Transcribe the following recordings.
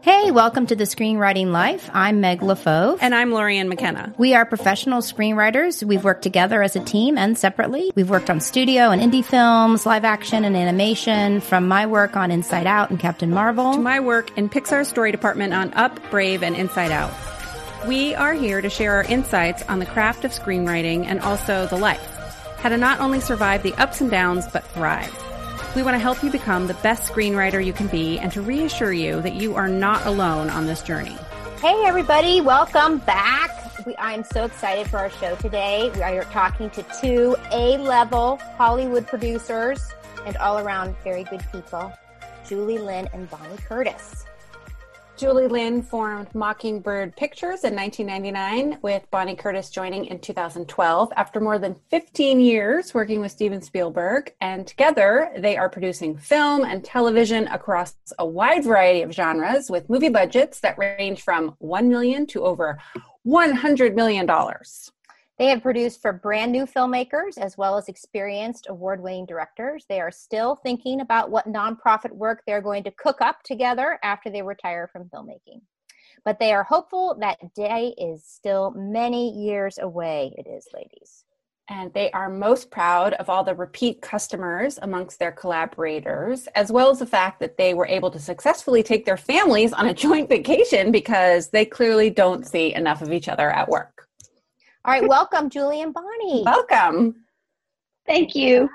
Hey, welcome to the Screenwriting Life. I'm Meg LaFauve. And I'm Lorianne McKenna. We are professional screenwriters. We've worked together as a team and separately. We've worked on studio and indie films, live action and animation, from my work on Inside Out and Captain Marvel to my work in Pixar's story department on Up, Brave, and Inside Out. We are here to share our insights on the craft of screenwriting and also the life. How to not only survive the ups and downs, but thrive. We want to help you become the best screenwriter you can be and to reassure you that you are not alone on this journey. Hey, everybody. Welcome back. I'm so excited for our show today. We are talking to two A-level Hollywood producers and all-around very good people, Julie Lynn and Bonnie Curtis. Julie Lynn formed Mockingbird Pictures in 1999, with Bonnie Curtis joining in 2012 after more than 15 years working with Steven Spielberg. And together, they are producing film and television across a wide variety of genres with movie budgets that range from $1 million to over $100 million. They have produced for brand new filmmakers as well as experienced award-winning directors. They are still thinking about what nonprofit work they're going to cook up together after they retire from filmmaking. But they are hopeful that day is still many years away. It is, ladies. And they are most proud of all the repeat customers amongst their collaborators, as well as the fact that they were able to successfully take their families on a joint vacation because they clearly don't see enough of each other at work. All right, welcome, Julie and Bonnie. Welcome. Thank you.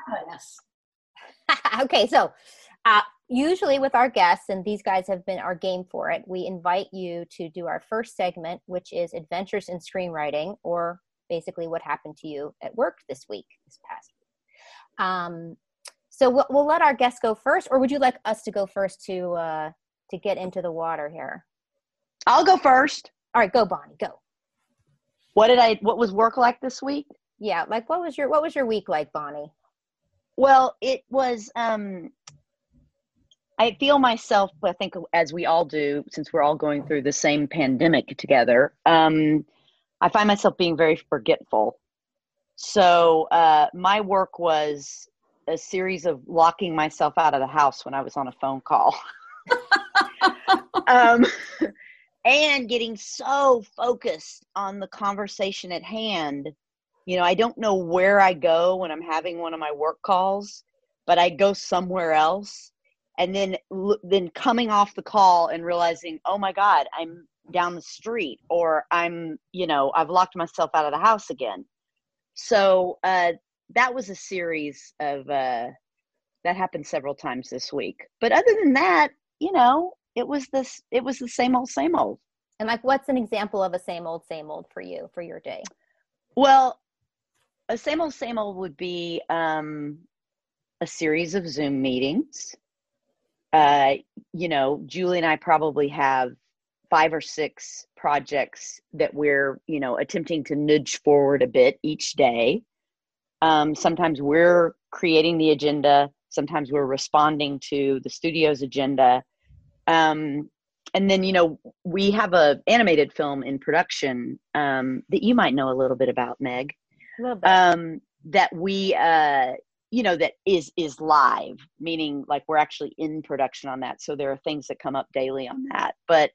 Okay, so usually with our guests, and these guys have been our game for it, we invite you to do our first segment, which is Adventures in Screenwriting, or basically what happened to you at work this past week. So we'll let our guests go first, or would you like us to go first to get into the water here? I'll go first. All right, go, Bonnie, go. What was work like this week? Yeah, like what was your week like, Bonnie? Well, it was, I feel myself, I think as we all do, since we're all going through the same pandemic together, I find myself being very forgetful. So my work was a series of locking myself out of the house when I was on a phone call. And getting so focused on the conversation at hand. You know, I don't know where I go when I'm having one of my work calls, but I go somewhere else. And then coming off the call and realizing, oh my God, I'm down the street, or I've locked myself out of the house again. So that was a series of, that happened several times this week. But other than that, it was the same old. And like, what's an example of a same old for you, for your day? Well, a same old would be a series of Zoom meetings. Julie and I probably have 5 or 6 projects that we're, attempting to nudge forward a bit each day. Sometimes we're creating the agenda. Sometimes we're responding to the studio's agenda. And then, we have a animated film in production that you might know a little bit about, Meg. A little bit. That we, that is live, meaning like we're actually in production on that. So there are things that come up daily on that. But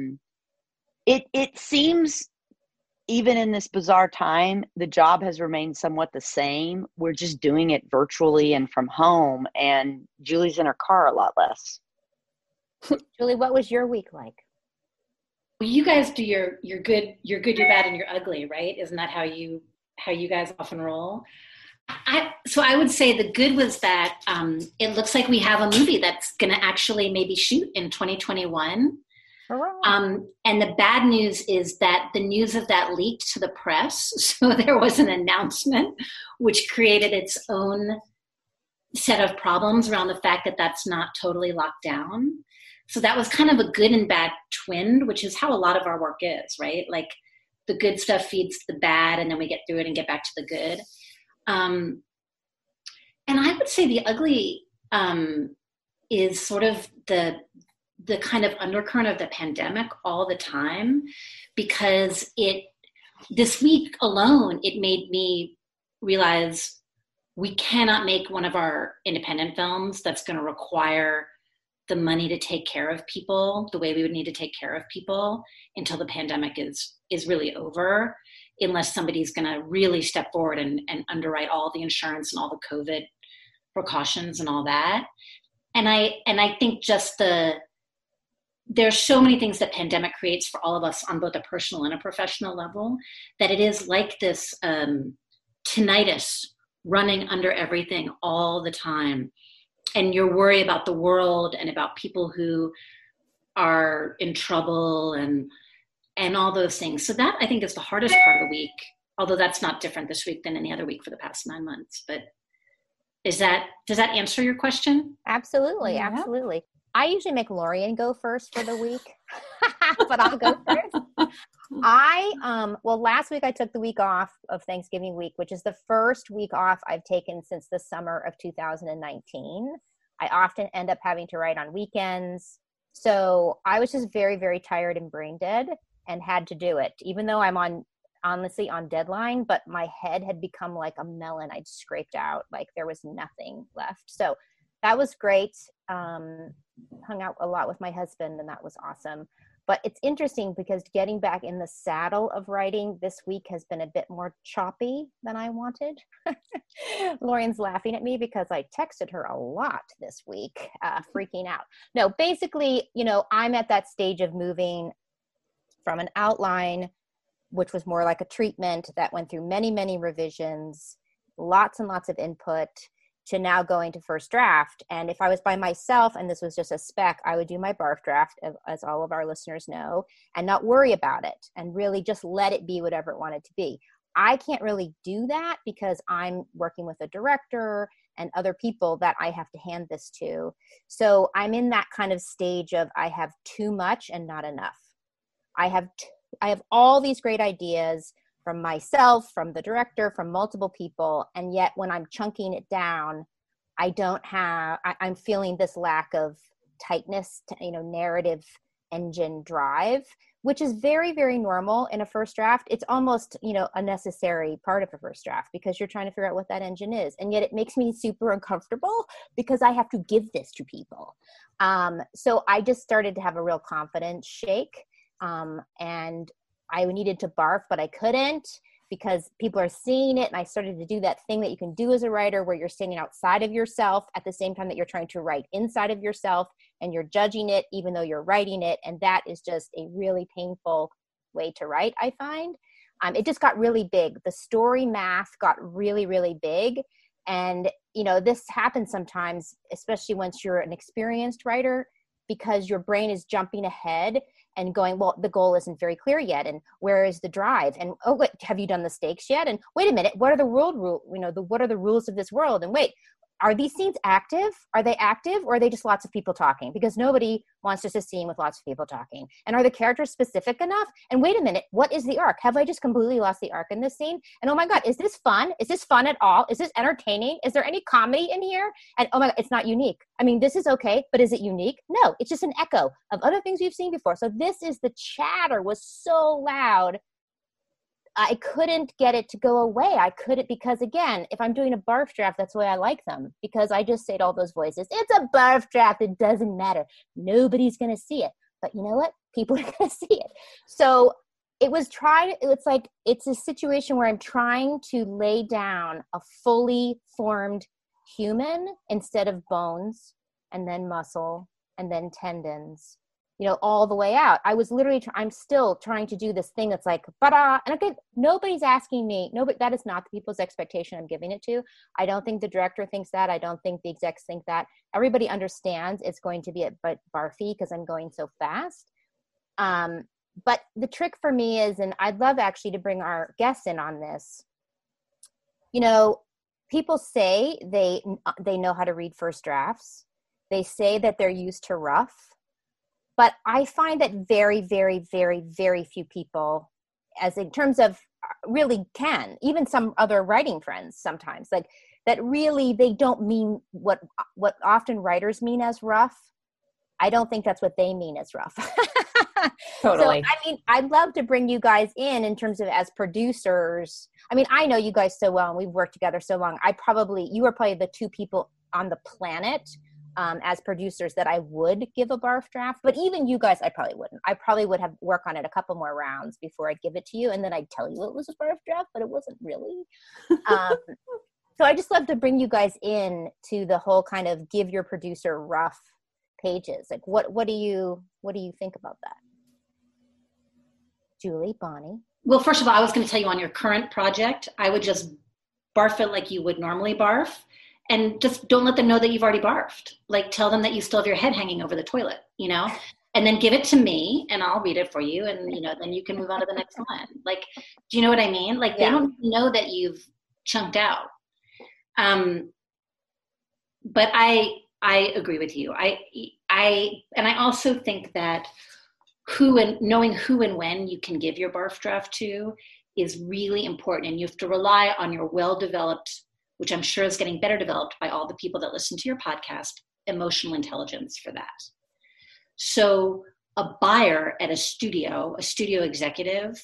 it seems, even in this bizarre time, the job has remained somewhat the same. We're just doing it virtually and from home, and Julie's in her car a lot less. Julie, what was your week like? Well, you guys do your good, you're bad, and you're ugly, right? Isn't that how you guys often roll? So I would say the good was that it looks like we have a movie that's going to actually maybe shoot in 2021. And the bad news is that the news of that leaked to the press. So there was an announcement which created its own set of problems around the fact that that's not totally locked down. So that was kind of a good and bad twinned, which is how a lot of our work is, right? Like the good stuff feeds the bad, and then we get through it and get back to the good. And I would say the ugly is sort of the kind of undercurrent of the pandemic all the time, because this week alone, it made me realize we cannot make one of our independent films that's going to require the money to take care of people the way we would need to take care of people until the pandemic is really over, unless somebody's going to really step forward and underwrite all the insurance and all the COVID precautions and all that. And I think just there's so many things that pandemic creates for all of us on both a personal and a professional level, that it is like this tinnitus running under everything all the time. And you're worried about the world and about people who are in trouble and all those things. So that, I think, is the hardest part of the week, although that's not different this week than any other week for the past 9 months. But does that answer your question? Absolutely. Yeah. Absolutely. I usually make Lorian go first for the week, but I'll go first. Last week I took the week off of Thanksgiving week, which is the first week off I've taken since the summer of 2019. I often end up having to write on weekends. So I was just very, very tired and brain dead and had to do it, even though I'm honestly on deadline, but my head had become like a melon I'd scraped out. Like there was nothing left. So that was great. Hung out a lot with my husband, and that was awesome. But it's interesting because getting back in the saddle of writing this week has been a bit more choppy than I wanted. Lauren's laughing at me because I texted her a lot this week, freaking out. No, basically, I'm at that stage of moving from an outline, which was more like a treatment that went through many, many revisions, lots and lots of input, to now going to first draft. And if I was by myself and this was just a spec, I would do my barf draft, as all of our listeners know, and not worry about it and really just let it be whatever it wanted to be. I can't really do that because I'm working with a director and other people that I have to hand this to. So I'm in that kind of stage of I have too much and not enough. I have all these great ideas from myself, from the director, from multiple people. And yet when I'm chunking it down, I'm feeling this lack of tightness, narrative engine drive, which is very, very normal in a first draft. It's almost, a necessary part of a first draft because you're trying to figure out what that engine is. And yet it makes me super uncomfortable because I have to give this to people. So I just started to have a real confidence shake. And I needed to barf, but I couldn't because people are seeing it. And I started to do that thing that you can do as a writer where you're standing outside of yourself at the same time that you're trying to write inside of yourself, and you're judging it even though you're writing it. And that is just a really painful way to write, I find. It just got really big. The story math got really, really big. And, this happens sometimes, especially once you're an experienced writer, because your brain is jumping ahead and going, well, the goal isn't very clear yet. And where is the drive? And, oh, wait, have you done the stakes yet? And wait a minute, what are the what are the rules of this world? And wait, are these scenes active? Are they active, or are they just lots of people talking? Because nobody wants just a scene with lots of people talking. And are the characters specific enough? And wait a minute, what is the arc? Have I just completely lost the arc in this scene? And oh my God, is this fun? Is this fun at all? Is this entertaining? Is there any comedy in here? And oh my God, it's not unique. I mean, this is okay, but is it unique? No, it's just an echo of other things we've seen before. So the chatter was so loud. I couldn't get it to go away. I couldn't, because again, if I'm doing a barf draft, that's the way I like them, because I just say to all those voices, it's a barf draft. It doesn't matter. Nobody's going to see it. But you know what? People are going to see it. So it's a situation where I'm trying to lay down a fully formed human instead of bones and then muscle and then tendons, all the way out. I was literally, I'm still trying to do this thing that's like, ba-da. And again, nobody's asking me, that is not the people's expectation I'm giving it to. I don't think the director thinks that. I don't think the execs think that. Everybody understands it's going to be a bit barfy because I'm going so fast. But the trick for me is, and I'd love actually to bring our guests in on this, people say they know how to read first drafts. They say that they're used to rough. But I find that very, very, very, very few people, as in terms of really can, even some other writing friends sometimes, like that really, they don't mean what often writers mean as rough. I don't think that's what they mean as rough. Totally. So, I'd love to bring you guys in terms of as producers. I know you guys so well and we've worked together so long. You are probably the two people on the planet as producers that I would give a barf draft, but even you guys, I probably wouldn't. I probably would have work on it a couple more rounds before I'd give it to you. And then I'd tell you it was a barf draft, but it wasn't really. So I just love to bring you guys in to the whole kind of give your producer rough pages. Like what do you think about that? Julie, Bonnie? Well, first of all, I was going to tell you on your current project, I would just barf it like you would normally barf, and just don't let them know that you've already barfed. Like, tell them that you still have your head hanging over the toilet, and then give it to me and I'll read it for you. And, then you can move on to the next one. Like, do you know what I mean? Like, they don't know that you've chunked out. But I agree with you. I also think that knowing who and when you can give your barf draft to is really important. And you have to rely on your well-developed, which I'm sure is getting better developed by all the people that listen to your podcast, emotional intelligence for that. So a buyer at a studio executive,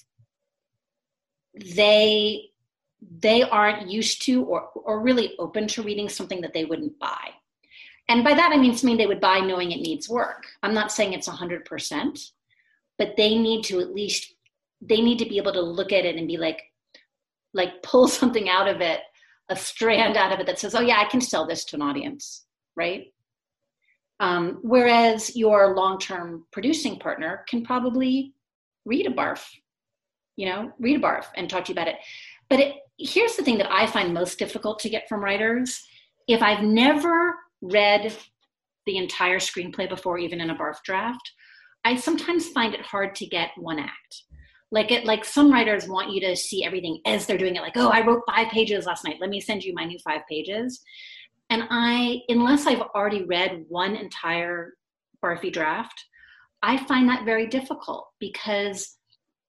they aren't used to or really open to reading something that they wouldn't buy. And by that, I mean something they would buy knowing it needs work. I'm not saying it's 100%, but they need to be able to look at it and be like pull something out of it, a strand out of it that says, oh yeah, I can sell this to an audience, right? Whereas your long-term producing partner can probably read a barf and talk to you about it. But here's the thing that I find most difficult to get from writers. If I've never read the entire screenplay before, even in a barf draft, I sometimes find it hard to get one act. Like some writers want you to see everything as they're doing it. Like, oh, I wrote 5 pages last night. Let me send you my new 5 pages. And unless I've already read one entire barfy draft, I find that very difficult because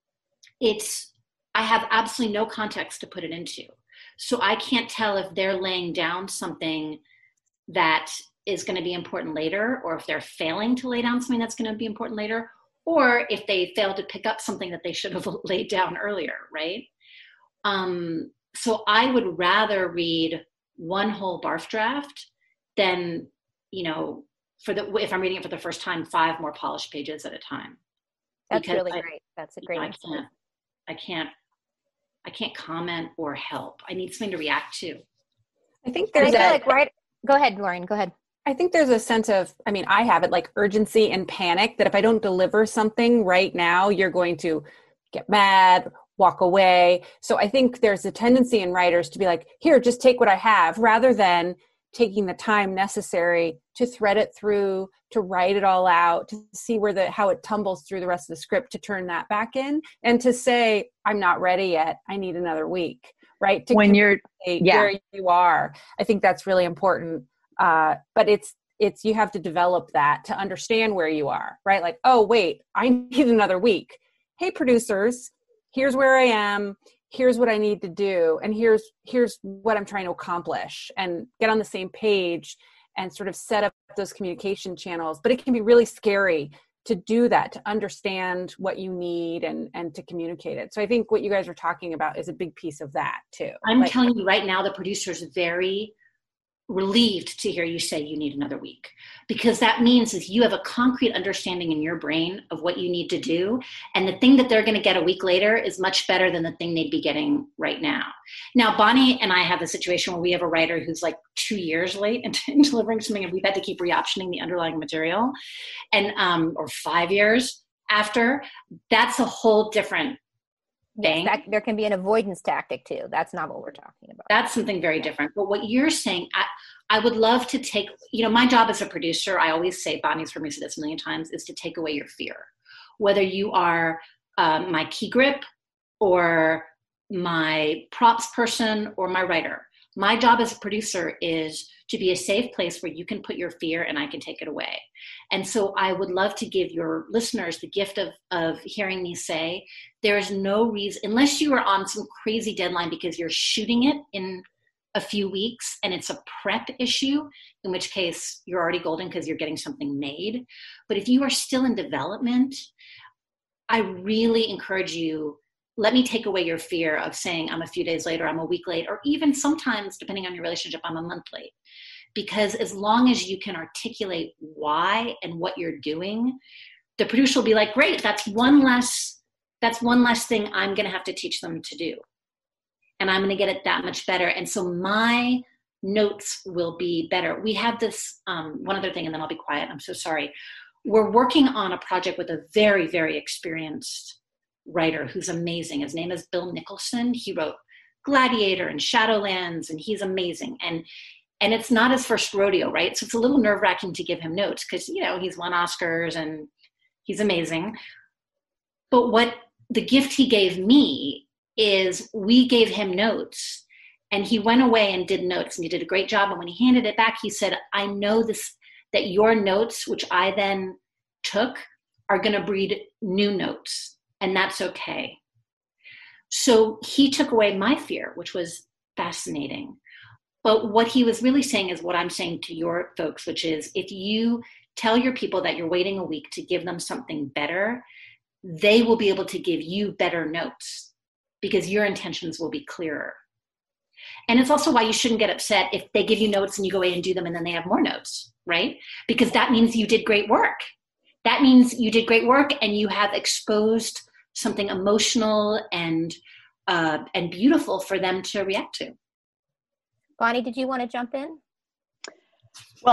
I have absolutely no context to put it into. So I can't tell if they're laying down something that is going to be important later, or if they're failing to lay down something that's going to be important later, or if they failed to pick up something that they should have laid down earlier, right? So I would rather read one whole barf draft than, if I'm reading it for the first time, 5 more polished pages at a time. That's really great. That's a great insight. I can't comment or help. I need something to react to. I think there's Go ahead, Lauren, go ahead. I think there's a sense of, I have it like urgency and panic that if I don't deliver something right now, you're going to get mad, walk away. So I think there's a tendency in writers to be like, here, just take what I have, rather than taking the time necessary to thread it through, to write it all out, to see how it tumbles through the rest of the script, to turn that back in, and to say, I'm not ready yet. I need another week, right? When you're where you are. I think that's really important. But it's you have to develop that to understand where you are, right? Like, oh, wait, I need another week. Hey, producers, here's where I am. Here's what I need to do. And here's what I'm trying to accomplish, and get on the same page and sort of set up those communication channels. But it can be really scary to do that, to understand what you need and to communicate it. So I think what you guys are talking about is a big piece of that too. I'm telling you right now, the producer's very relieved to hear you say you need another week, because that means is you have a concrete understanding in your brain of what you need to do, and the thing that they're going to get a week later is much better than the thing they'd be getting right now. Now, Bonnie and I have a situation where we have a writer who's like 2 years late in delivering something, and we've had to keep reoptioning the underlying material, and or 5 years after. That's a whole different thing. There can be an avoidance tactic too. That's not what we're talking about. That's something very different. But what you're saying, I would love to take, my job as a producer, I always say, Bonnie's heard me say this a million times, is to take away your fear. Whether you are my key grip or my props person or my writer, my job as a producer is to be a safe place where you can put your fear and I can take it away. And so I would love to give your listeners the gift of hearing me say, there is no reason, unless you are on some crazy deadline because you're shooting it in a few weeks and it's a prep issue, in which case you're already golden because you're getting something made. But if you are still in development, I really encourage you, let me take away your fear of saying I'm a few days late or I'm a week late, or even sometimes, depending on your relationship, I'm a month late. because as long as you can articulate why and what you're doing, the producer will be like, great, that's one less thing I'm going to have to teach them to do. And I'm going to get it that much better. And so my notes will be better. We have this, one other thing, and then I'll be quiet. I'm so sorry. We're working on a project with a very, very experienced writer who's amazing. His name is Bill Nicholson. He wrote Gladiator and Shadowlands, and he's amazing. And it's not his first rodeo, right? So it's a little nerve-wracking to give him notes because, you know, he's won Oscars and he's amazing. But what the gift he gave me is we gave him notes, and he went away and did notes, and he did a great job. And when he handed it back, he said, I know that your notes, which I then took, are going to breed new notes, and that's okay. So he took away my fear, which was fascinating. But what he was really saying is what I'm saying to your folks, which is if you tell your people that you're waiting a week to give them something better, they will be able to give you better notes because your intentions will be clearer. And it's also why you shouldn't get upset if they give you notes and you go away and do them and then they have more notes, right? Because that means you did great work. That means you did great work and you have exposed something emotional and beautiful for them to react to. Bonnie, did you want to jump in? Well,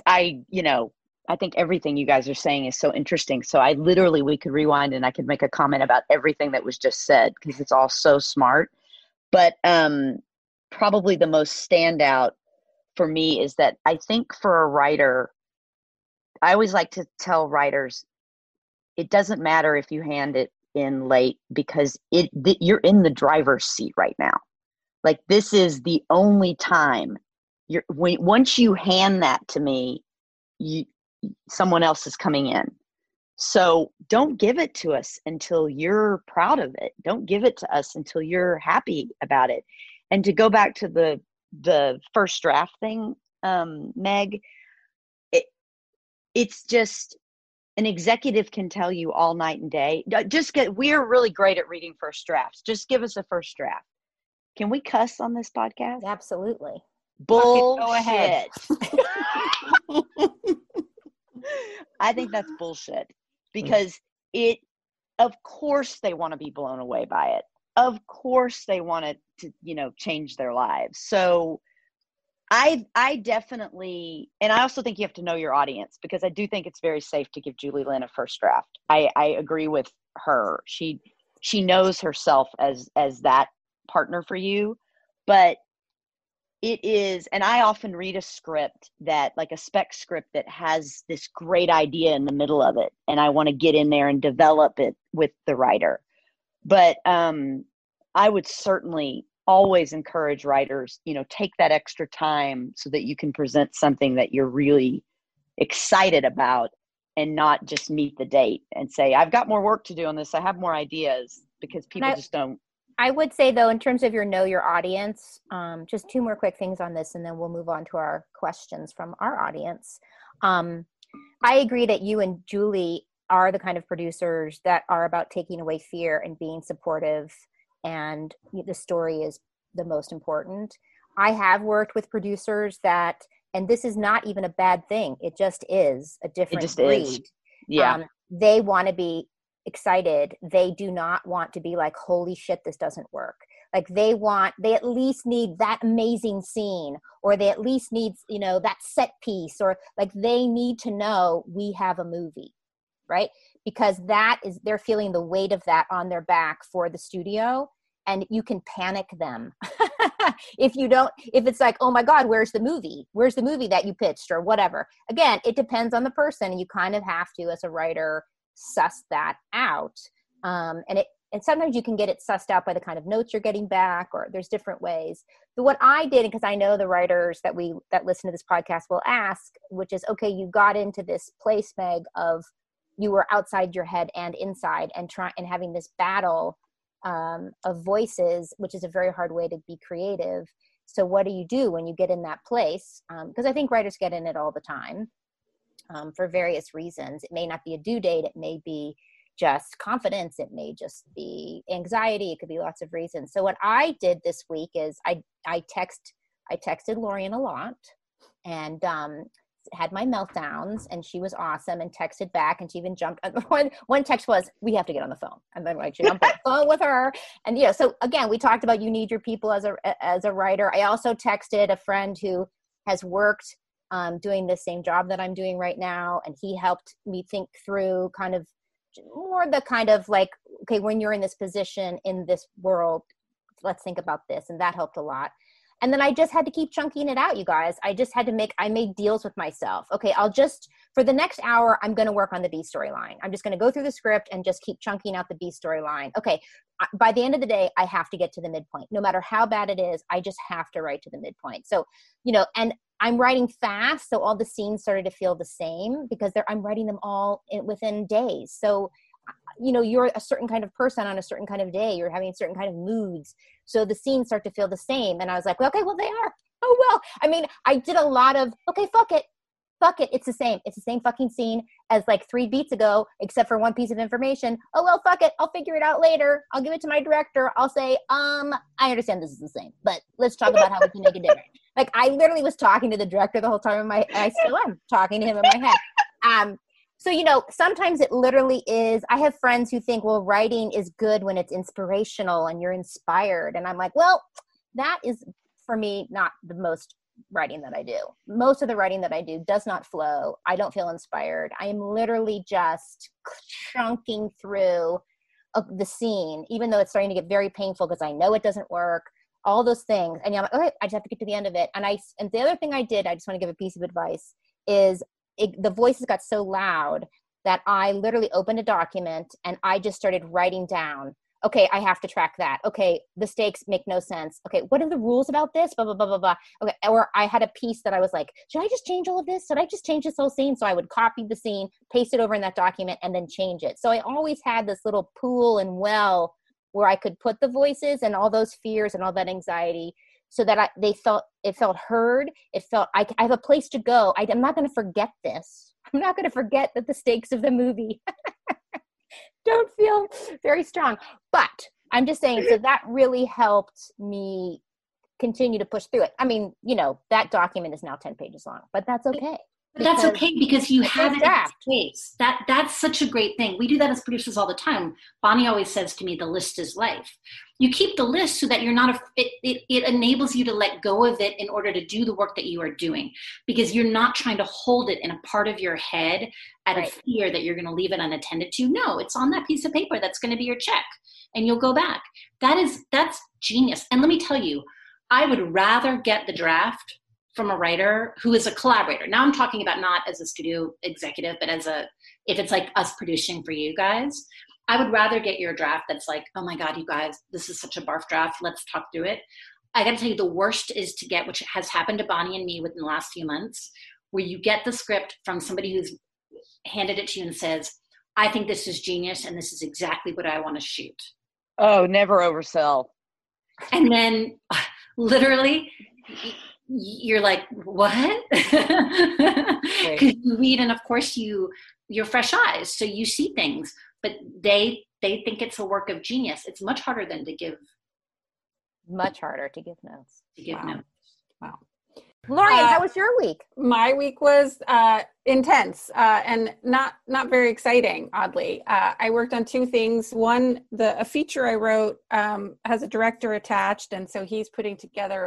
I think everything you guys are saying is so interesting. So we could rewind and I could make a comment about everything that was just said because it's all so smart. But probably the most standout for me is that I think for a writer, I always like to tell writers, it doesn't matter if you hand it in late because you're in the driver's seat right now. Like this is the only time once you hand that to me, someone else is coming in. So don't give it to us until you're proud of it. Don't give it to us until you're happy about it. And to go back to the first draft thing, Meg, it's just an executive can tell you all night and day. We are really great at reading first drafts. Just give us a first draft. Can we cuss on this podcast? Absolutely. Bullshit. Go ahead. I think that's bullshit because of course they want to be blown away by it. Of course they want it to, change their lives. So I definitely, and I also think you have to know your audience because I do think it's very safe to give Julie Lynn a first draft. I agree with her. She knows herself as that partner for you, but it is, and I often read a script like a spec script that has this great idea in the middle of it, and I want to get in there and develop it with the writer. But I would certainly always encourage writers, take that extra time so that you can present something that you're really excited about and not just meet the date and say, I've got more work to do on this. I have more ideas, because people just don't. I would say, though, in terms of know your audience, just two more quick things on this, and then we'll move on to our questions from our audience. I agree that you and Julie are the kind of producers that are about taking away fear and being supportive, and the story is the most important. I have worked with producers and this is not even a bad thing. It just is a different breed. Is. Yeah. They want to be excited. They do not want to be like, holy shit, this doesn't work. Like they at least need that amazing scene, or they at least need, that set piece, or like they need to know we have a movie, right? Because they're feeling the weight of that on their back for the studio, and you can panic them. if it's like, oh my God, where's the movie? Where's the movie that you pitched or whatever? Again, it depends on the person, and you kind of have to, as a writer, suss that out. And sometimes you can get it sussed out by the kind of notes you're getting back, or there's different ways. But what I did, because I know the writers that listen to this podcast will ask, which is, okay, you got into this place, Meg, of you were outside your head and inside, and having this battle of voices, which is a very hard way to be creative. So what do you do when you get in that place? Because I think writers get in it all the time. For various reasons. It may not be a due date. It may be just confidence. It may just be anxiety. It could be lots of reasons. So what I did this week is I texted Lorien a lot, and had my meltdowns, and she was awesome and texted back, and she even jumped. One text was, "We have to get on the phone," and then like she jumped on the phone with her. And so again, we talked about you need your people as a writer. I also texted a friend who has worked doing the same job that I'm doing right now, and he helped me think through kind of more the kind of like, okay, when you're in this position in this world, let's think about this, and that helped a lot. And then I just had to keep chunking it out, you guys. I made deals with myself. Okay, for the next hour, I'm going to work on the B storyline. I'm just going to go through the script and just keep chunking out the B storyline. Okay, by the end of the day, I have to get to the midpoint. No matter how bad it is, I just have to write to the midpoint. So, and I'm writing fast, so all the scenes started to feel the same because I'm writing them all within days. So, you're a certain kind of person on a certain kind of day. You're having certain kind of moods. So the scenes start to feel the same. And I was like, well, okay, well, they are. Oh, well, I mean, I did a lot of, okay, fuck it. It's the same. It's the same fucking scene as like 3 beats ago, except for one piece of information. Oh, well, fuck it. I'll figure it out later. I'll give it to my director. I'll say, I understand this is the same, but let's talk about how we can make it different. Like I literally was talking to the director the whole time I still am talking to him in my head. So, sometimes it literally is. I have friends who think, well, writing is good when it's inspirational and you're inspired. And I'm like, well, that is for me, not the most writing that I do. Most of the writing that I do does not flow. I don't feel inspired. I am literally just chunking through the scene, even though it's starting to get very painful because I know it doesn't work, all those things. And I'm like, okay, I just have to get to the end of it. And the other thing I did, I just want to give a piece of advice, is the voices got so loud that I literally opened a document and I just started writing down, okay, I have to track that. Okay, the stakes make no sense. Okay, what are the rules about this? Blah, blah, blah, blah, blah. Okay, or I had a piece that I was like, should I just change all of this? Should I just change this whole scene? So I would copy the scene, paste it over in that document, and then change it. So I always had this little pool and well where I could put the voices and all those fears and all that anxiety, so that it felt heard. It felt I have a place to go. I'm not going to forget this. I'm not going to forget that the stakes of the movie don't feel very strong. But I'm just saying, so that really helped me continue to push through it. I mean, that document is now 10 pages long, but that's okay. But that's okay because you have it in place. That's such a great thing. We do that as producers all the time. Bonnie always says to me, the list is life. You keep the list so that you're not, it enables you to let go of it in order to do the work that you are doing, because you're not trying to hold it in a part of your head out of fear that you're going to leave it unattended to. No, it's on that piece of paper. That's going to be your check and you'll go back. That's genius. And let me tell you, I would rather get the draft from a writer who is a collaborator. Now I'm talking about not as a studio executive, but if it's like us producing for you guys, I would rather get your draft that's like, oh my God, you guys, this is such a barf draft. Let's talk through it. I got to tell you, the worst is to get, which has happened to Bonnie and me within the last few months, where you get the script from somebody who's handed it to you and says, I think this is genius and this is exactly what I want to shoot. Oh, never oversell. And then literally you're like, what? Because you read, and of course you're fresh eyes, so you see things, but they think it's a work of genius. It's much harder than to give. Much harder to give notes. Wow. Lorien, how was your week? My week was intense and not very exciting, oddly. I worked on 2 things. One, a feature I wrote has a director attached, and so he's putting together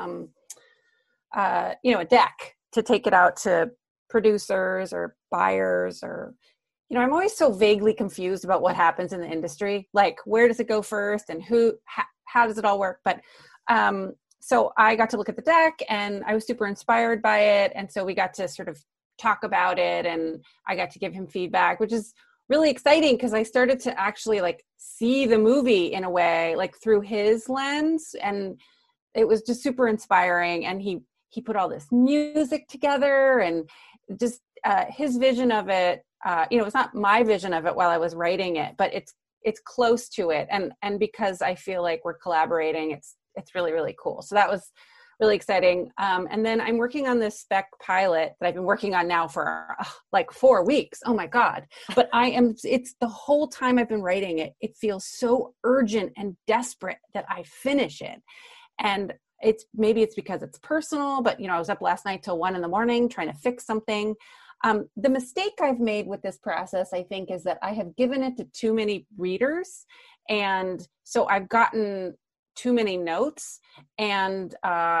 a deck to take it out to producers or buyers, or I'm always so vaguely confused about what happens in the industry. Like, where does it go first, and how does it all work? But so I got to look at the deck, and I was super inspired by it. And so we got to sort of talk about it, and I got to give him feedback, which is really exciting because I started to actually like see the movie in a way, like through his lens. And it was just super inspiring. And he put all this music together, and just his vision of it. It's not my vision of it while I was writing it, but it's close to it. And because I feel like we're collaborating, it's really, really cool. So that was really exciting. And then I'm working on this spec pilot that I've been working on now for like 4 weeks. Oh my God. But it's the whole time I've been writing it, it feels so urgent and desperate that I finish it. And maybe it's because it's personal, but I was up last night till 1 a.m. trying to fix something. The mistake I've made with this process, I think, is that I have given it to too many readers. And so I've gotten too many notes, and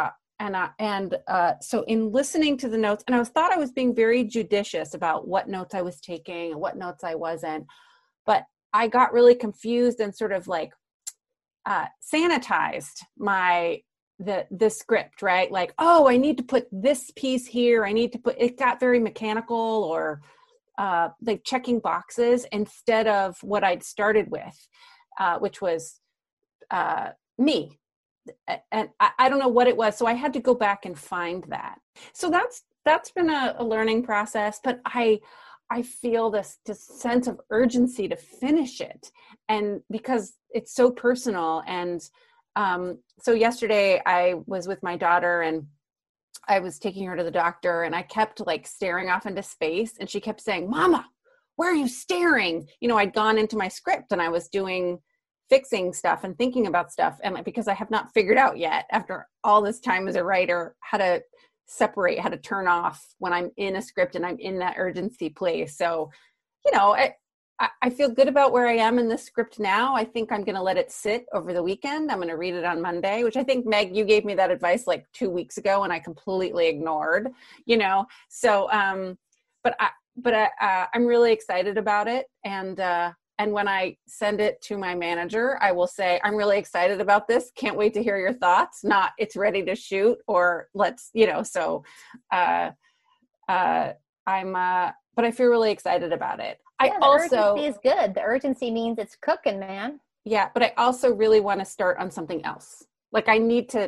so in listening to the notes, and I thought I was being very judicious about what notes I was taking and what notes I wasn't, but I got really confused and sort of like sanitized the script, right? Like, oh, I need to put this piece here. It got very mechanical, or like checking boxes instead of what I'd started with, which was me. And I don't know what it was. So I had to go back and find that. So that's been a learning process, but I feel this sense of urgency to finish it. And because it's so personal. And so yesterday I was with my daughter and I was taking her to the doctor, and I kept like staring off into space, and she kept saying, "Mama, where are you staring?" I'd gone into my script and I was fixing stuff and thinking about stuff. And because I have not figured out yet, after all this time as a writer, how to separate, how to turn off when I'm in a script and I'm in that urgency place. So, I feel good about where I am in this script now. I think I'm going to let it sit over the weekend. I'm going to read it on Monday, which I think, Meg, you gave me that advice like 2 weeks ago and I completely ignored, So, but I'm really excited about it. And when I send it to my manager, I will say, I'm really excited about this. Can't wait to hear your thoughts. Not it's ready to shoot, or let's, so, but I feel really excited about it. The urgency is good. The urgency means it's cooking, man. Yeah. But I also really want to start on something else. Like I need to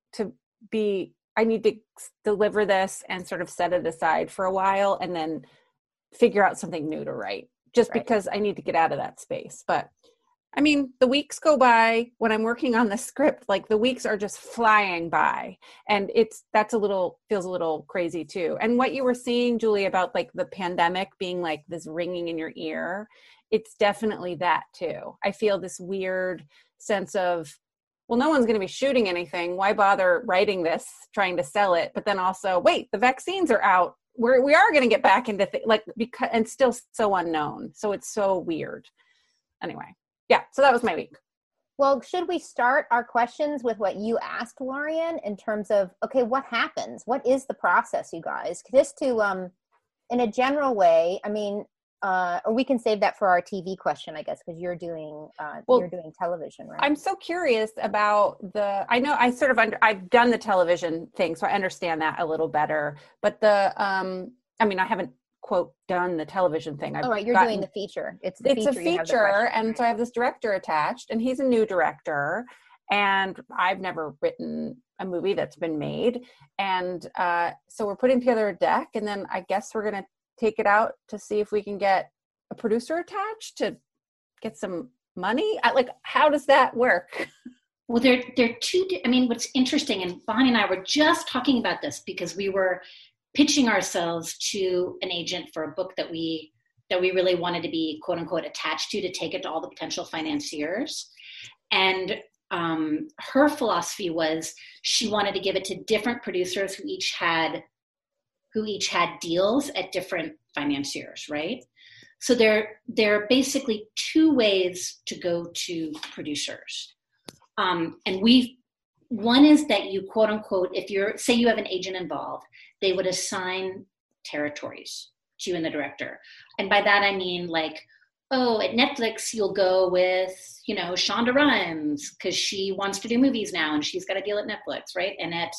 deliver this and sort of set it aside for a while and then figure out something new to write. Just because I need to get out of that space. But I mean, the weeks go by when I'm working on the script, like the weeks are just flying by, and feels a little crazy too. And what you were saying, Julie, about like the pandemic being like this ringing in your ear, it's definitely that too. I feel this weird sense of, well, no one's going to be shooting anything. Why bother writing this, trying to sell it? But then also, wait, the vaccines are out. We are going to get back into because and still so unknown. So it's so weird. Anyway, yeah. So that was my week. Well, should we start our questions with what you asked, Lorian, in terms of, okay, what happens? What is the process, you guys? Just to, in a general way, I mean, or we can save that for our TV question, I guess, because you're doing television, right? I'm so curious about I know I've done the television thing, so I understand that a little better. But I haven't quote done the television thing. You're doing the feature. It's a feature, and so I have this director attached, and he's a new director, and I've never written a movie that's been made, and so we're putting together a deck, and then I guess we're gonna take it out to see if we can get a producer attached to get some money. How does that work? Well, there are two. I mean, what's interesting, and Bonnie and I were just talking about this because we were pitching ourselves to an agent for a book that we really wanted to be quote unquote attached to take it to all the potential financiers. And her philosophy was she wanted to give it to different producers who each had deals at different financiers, right? So there are basically two ways to go to producers. And one is that you quote unquote, say you have an agent involved, they would assign territories to you and the director. And by that, I mean at Netflix, you'll go with, Shonda Rhimes because she wants to do movies now and she's got a deal at Netflix, right? And at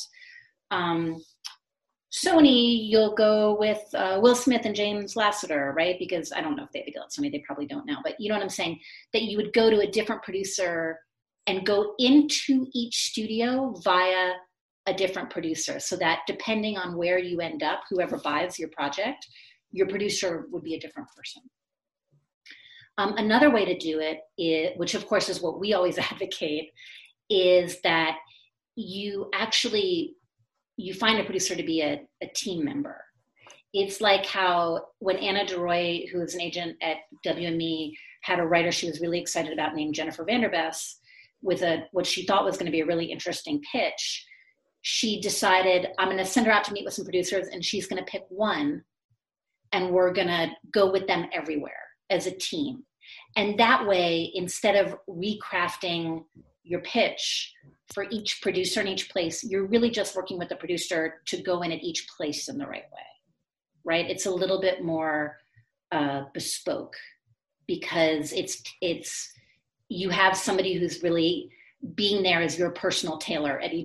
Sony, you'll go with Will Smith and James Lasseter, right? Because I don't know if they have a deal at Sony, they probably don't now, but you know what I'm saying? That you would go to a different producer and go into each studio via a different producer, so that depending on where you end up, whoever buys your project, your producer would be a different person. Another way to do it, which of course is what we always advocate, is that you find a producer to be a team member. It's like how when Anna DeRoy, who is an agent at WME, had a writer she was really excited about named Jennifer Vanderbes with what she thought was going to be a really interesting pitch. she decided, I'm going to send her out to meet with some producers, and she's going to pick one, and we're going to go with them everywhere as a team. And that way, instead of recrafting your pitch for each producer in each place, you're really just working with the producer to go in at each place in the right way, right? It's a little bit more bespoke, because it's you have somebody who's really being there as your personal tailor at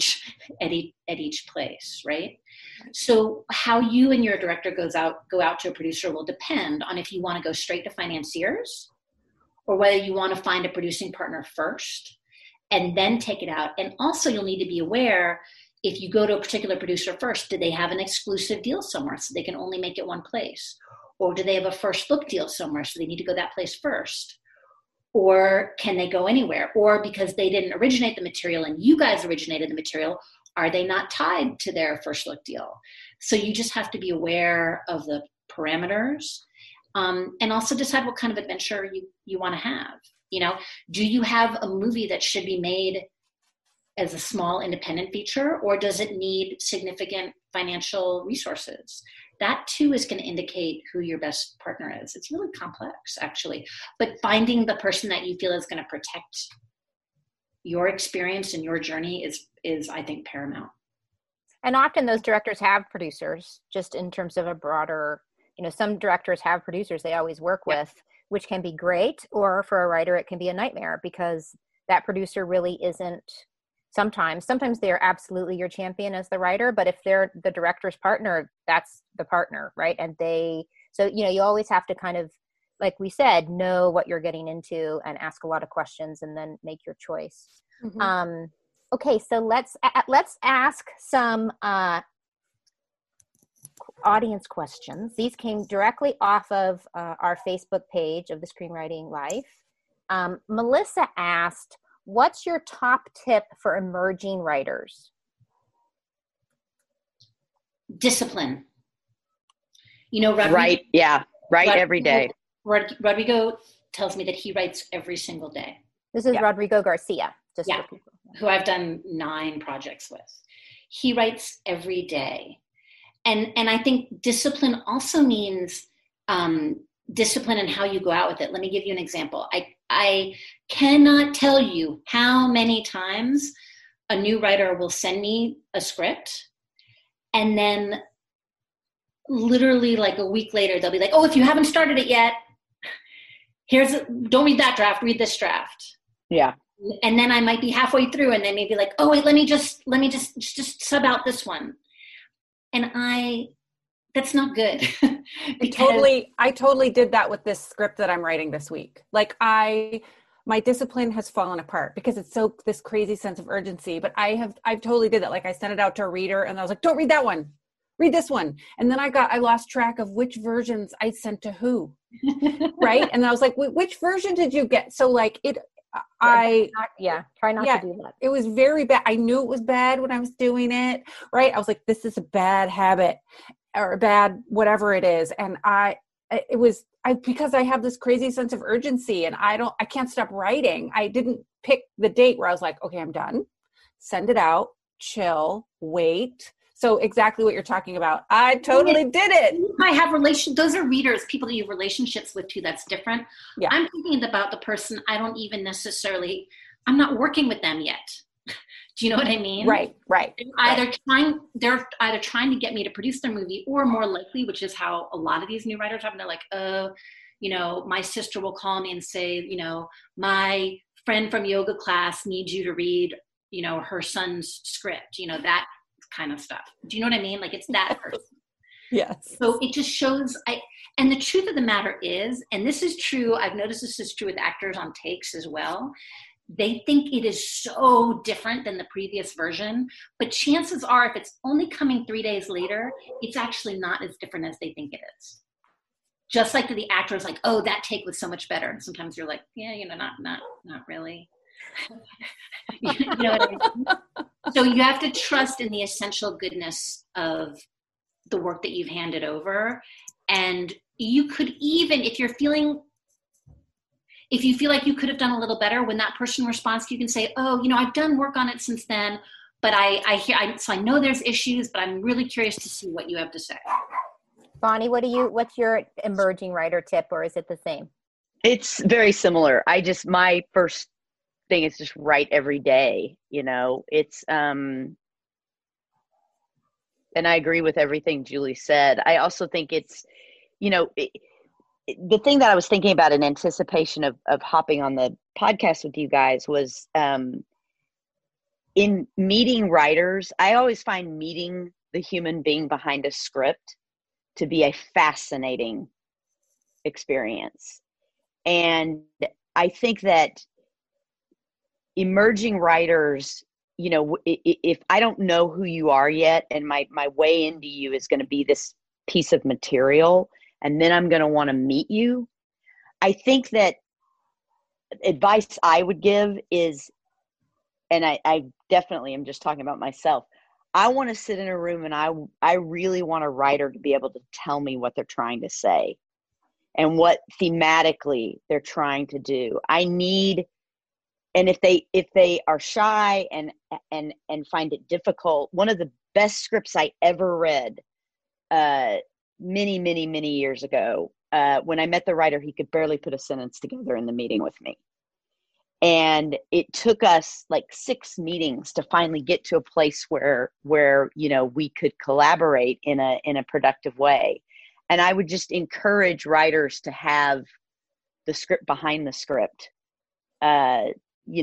each place, right? So how you and your director go out to a producer will depend on if you want to go straight to financiers, or whether you want to find a producing partner first and then take it out. And also, you'll need to be aware, if you go to a particular producer first, do they have an exclusive deal somewhere so they can only make it one place? Or do they have a first look deal somewhere so they need to go that place first? Or can they go anywhere? Or because they didn't originate the material and you guys originated the material, are they not tied to their first look deal? So you just have to be aware of the parameters, and also decide what kind of adventure you want to have. Do you have a movie that should be made as a small independent feature, or does it need significant financial resources? That too is going to indicate who your best partner is. It's really complex, actually. But finding the person that you feel is going to protect your experience and your journey is I think, paramount. And often those directors have producers, just in terms of a broader, some directors have producers they always work with, which can be great, or for a writer, it can be a nightmare, because that producer really isn't, sometimes they're absolutely your champion as the writer, but if they're the director's partner, that's the partner, right? And you always have to kind of, like we said, know what you're getting into and ask a lot of questions and then make your choice. Mm-hmm. Okay, so let's ask some audience questions. These came directly off of our Facebook page of the Screenwriting Life. Melissa asked, what's your top tip for emerging writers? Discipline. Right. Yeah. Right. Every day. Rodrigo tells me that he writes every single day. This is Rodrigo Garcia. Who I've done 9 projects with. He writes every day. And I think discipline also means discipline in how you go out with it. Let me give you an example. I cannot tell you how many times a new writer will send me a script, and then literally like a week later, they'll be like, oh, if you haven't started it yet, don't read that draft, read this draft. Yeah. And then I might be halfway through and they may be like, oh wait, let me just sub out this one. And that's not good. I totally did that with this script that I'm writing this week. Like my discipline has fallen apart because it's this crazy sense of urgency, but I've totally did that. Like I sent it out to a reader and I was like, don't read that one, read this one. And then I lost track of which versions I sent to who. Right. And I was like, which version did you get? So like try not to do that. It was very bad. I knew it was bad when I was doing it. Right. I was like, this is a bad habit or a bad, whatever it is. And because I have this crazy sense of urgency and I can't stop writing. I didn't pick the date where I was like, okay, I'm done. Send it out, chill, wait. So exactly what you're talking about. I totally did it. I have those are readers, people that you have relationships with too. That's different. Yeah. I'm thinking about the person I'm not working with them yet. Do you know what I mean? Right. They're either trying to get me to produce their movie, or more likely, which is how a lot of these new writers happen. They're like, my sister will call me and say, my friend from yoga class needs you to read, her son's script, that kind of stuff. Do you know what I mean? Like it's that person. Yes. So it just shows and the truth of the matter is, and this is true, I've noticed this is true with actors on takes as well. They think it is so different than the previous version, but chances are if it's only coming 3 days later, it's actually not as different as they think it is. Just like the actor's like, oh, that take was so much better. And sometimes you're like, yeah, not really. You know what I mean? So you have to trust in the essential goodness of the work that you've handed over. And you could even, if you feel like you could have done a little better, when that person responds to you, can say, oh, I've done work on it since then. but so I know there's issues, but I'm really curious to see what you have to say. Bonnie, what's your emerging writer tip, or is it the same? It's very similar. My first thing is just write every day. It's, and I agree with everything Julie said. I also think it's, the thing that I was thinking about in anticipation of hopping on the podcast with you guys was, in meeting writers, I always find meeting the human being behind a script to be a fascinating experience. And I think that emerging writers, if I don't know who you are yet, and my way into you is going to be this piece of material, and then I'm going to want to meet you, I think that advice I would give is, and I definitely am just talking about myself, I want to sit in a room and I really want a writer to be able to tell me what they're trying to say and what thematically they're trying to do. And if they are shy and find it difficult, one of the best scripts I ever read many, many, many years ago, when I met the writer, he could barely put a sentence together in the meeting with me. And it took us like 6 meetings to finally get to a place where we could collaborate in a productive way. And I would just encourage writers to have the script behind the script, and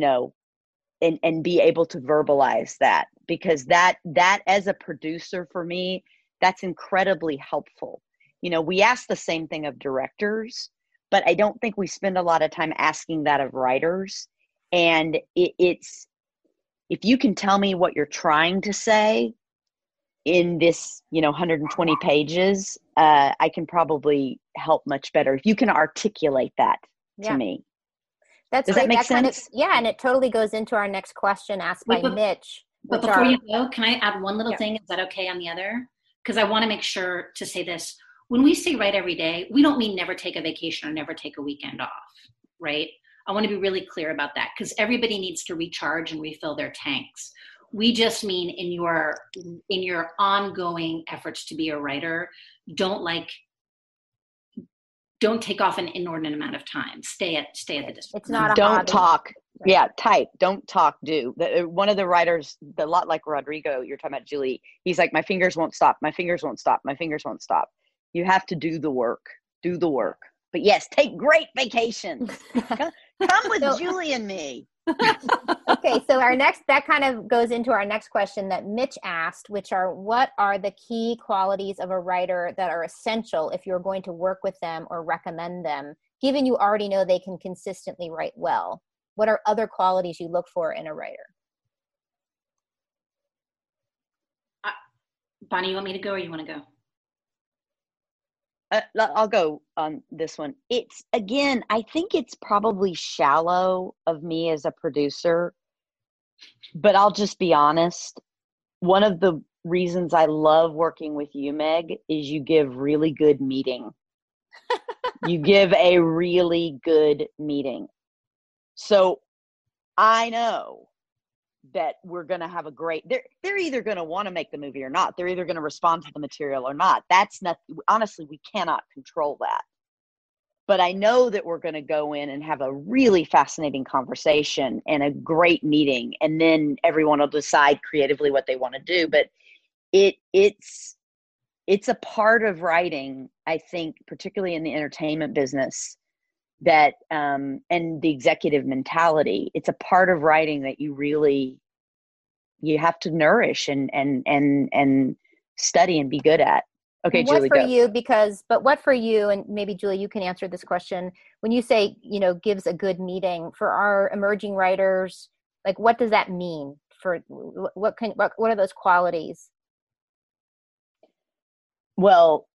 be able to verbalize that, because that as a producer for me, that's incredibly helpful. We ask the same thing of directors, but I don't think we spend a lot of time asking that of writers. And it's, if you can tell me what you're trying to say in this, 120 pages, I can probably help much better if you can articulate that to me. Does that make sense? And it totally goes into our next question asked by Mitch. But before you go, can I add one little thing? Is that okay on the other? Because I want to make sure to say this. When we say write every day, we don't mean never take a vacation or never take a weekend off, right? I want to be really clear about that, because everybody needs to recharge and refill their tanks. We just mean in your ongoing efforts to be a writer, don't take off an inordinate amount of time. Stay at the distance. It's not a don't hobby. Talk. Right. Yeah, type. Don't talk. Do. One of the writers, a lot like Rodrigo, you're talking about, Julie. He's like, my fingers won't stop. My fingers won't stop. My fingers won't stop. You have to do the work. Do the work. But yes, take great vacations. Come with Julie and me. Okay, so that kind of goes into our next question that Mitch asked, which are, what are the key qualities of a writer that are essential if you're going to work with them or recommend them, given you already know they can consistently write well? What are other qualities you look for in a writer? Bonnie, you want me to go or you want to go? I'll go on this one. It's, again, I think it's probably shallow of me as a producer, but I'll just be honest. One of the reasons I love working with you, Meg, is you give really good meeting. You give a really good meeting. So I know that we're going to have a great, they're either going to want to make the movie or not. They're either going to respond to the material or not. That's not, honestly, we cannot control that. But I know that we're going to go in and have a really fascinating conversation and a great meeting. And then everyone will decide creatively what they want to do. But it's a part of writing, I think, particularly in the entertainment business, that and the executive mentality, it's a part of writing that you have to nourish and study and be good at. Okay, Julie, what for you, and maybe Julie, you can answer this question. When you say, gives a good meeting for our emerging writers, like, what does that mean? For what are those qualities? Well,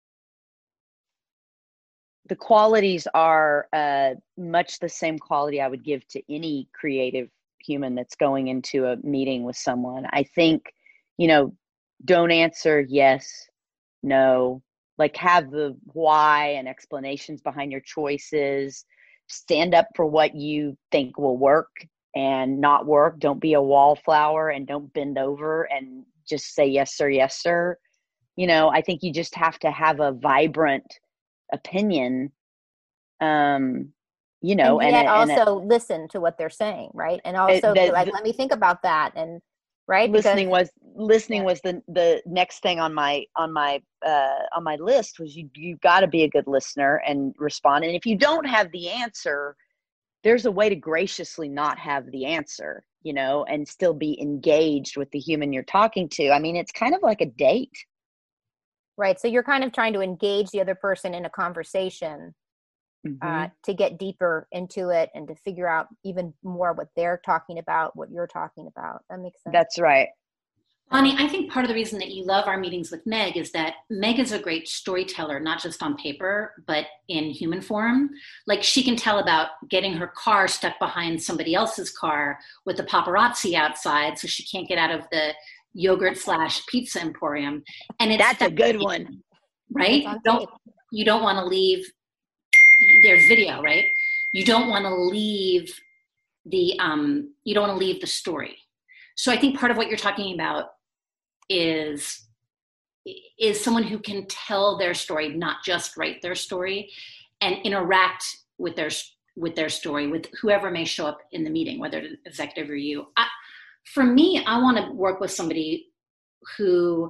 the qualities are much the same quality I would give to any creative human that's going into a meeting with someone. I think, don't answer yes, no, like, have the why and explanations behind your choices, stand up for what you think will work, and not work. Don't be a wallflower and don't bend over and just say yes sir, yes sir. I think you just have to have a vibrant opinion, and yet also listen to what they're saying, right? And also be like, let me think about that, and right. Listening was the next thing on my list was you got to be a good listener and respond. And if you don't have the answer, there's a way to graciously not have the answer, and still be engaged with the human you're talking to. I mean, it's kind of like a date. Right. So you're kind of trying to engage the other person in a conversation, to get deeper into it and to figure out even more what they're talking about, what you're talking about. That makes sense. That's right. Bonnie, I think part of the reason that you love our meetings with Meg is that Meg is a great storyteller, not just on paper, but in human form. Like, she can tell about getting her car stuck behind somebody else's car with the paparazzi outside, so she can't get out of the yogurt/pizza emporium. And that's a good one, right? You don't want to leave. There's video, right? You don't want to leave the story. So I think part of what you're talking about is someone who can tell their story, not just write their story, and interact with their story with whoever may show up in the meeting, whether it's executive or you. For me, I want to work with somebody who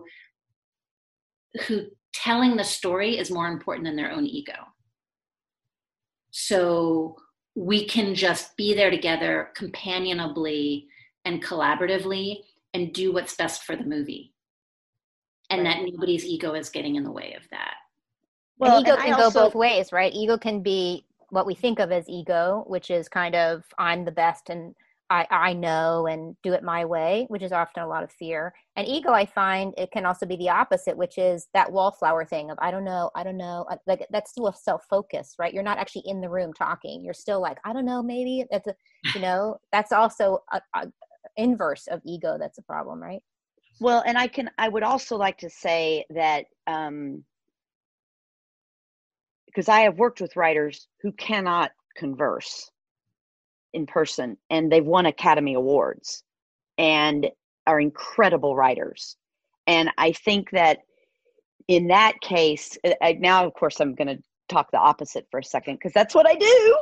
telling the story is more important than their own ego. So we can just be there together companionably and collaboratively and do what's best for the movie. And that nobody's ego is getting in the way of that. Well, and ego can go both ways, right? Ego can be what we think of as ego, which is kind of, I'm the best and I know and do it my way, which is often a lot of fear. And ego, I find it can also be the opposite, which is that wallflower thing of, I don't know. Like, that's still a self-focus, right? You're not actually in the room talking. You're still like, I don't know, maybe that's that's also a inverse of ego. That's a problem, right? Well, and I would also like to say that, because I have worked with writers who cannot converse in person, and they've won Academy Awards and are incredible writers. And I think that in that case, now, of course, I'm going to talk the opposite for a second, because that's what I do.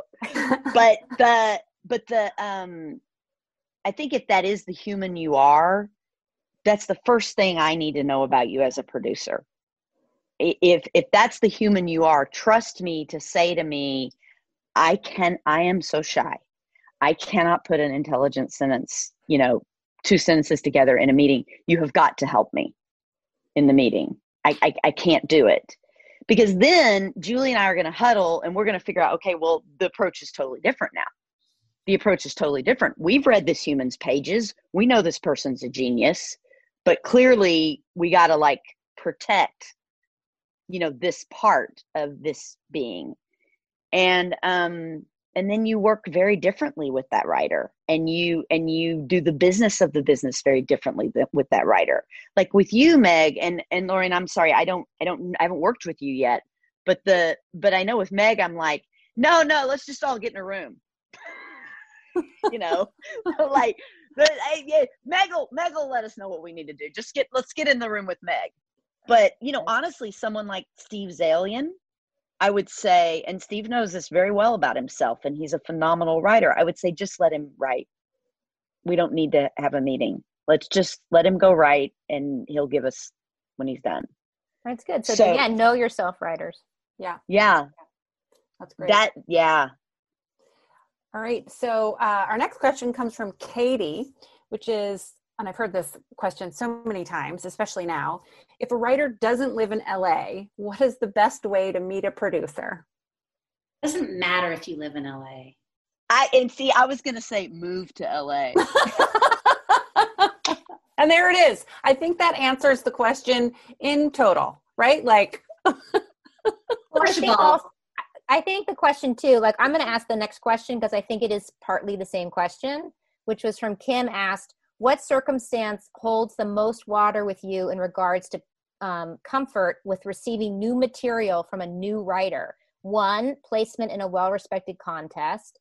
but I think if that is the human you are, that's the first thing I need to know about you as a producer. If that's the human you are, trust me to say to me, I am so shy. I cannot put an intelligent sentence, 2 sentences together in a meeting. You have got to help me in the meeting. I can't do it. Because then Julie and I are going to huddle and we're going to figure out, okay, well, the approach is totally different now. The approach is totally different. We've read this human's pages. We know this person's a genius, but clearly we got to protect, this part of this being. And then you work very differently with that writer, and you do the business of the business very differently with that writer. Like with you, Meg, and Lauren, I'm sorry, I haven't worked with you yet, but I know with Meg, I'm like, no, let's just all get in a room. Meg will let us know what we need to do. Let's get in the room with Meg. But honestly, someone like Steve Zaillian, I would say, and Steve knows this very well about himself, and he's a phenomenal writer. I would say, just let him write. We don't need to have a meeting. Let's just let him go write, and he'll give us when he's done. That's good. So again, know yourself, writers. Yeah. That's great. All right. So our next question comes from Katie, which is, and I've heard this question so many times, especially now. If a writer doesn't live in LA, what is the best way to meet a producer? It doesn't matter if you live in LA. I was going to say move to LA. And there it is. I think that answers the question in total, right? First of all, I think the question too, I'm going to ask the next question because I think it is partly the same question, which was from Kim asked, what circumstance holds the most water with you in regards to comfort with receiving new material from a new writer? 1, placement in a well-respected contest.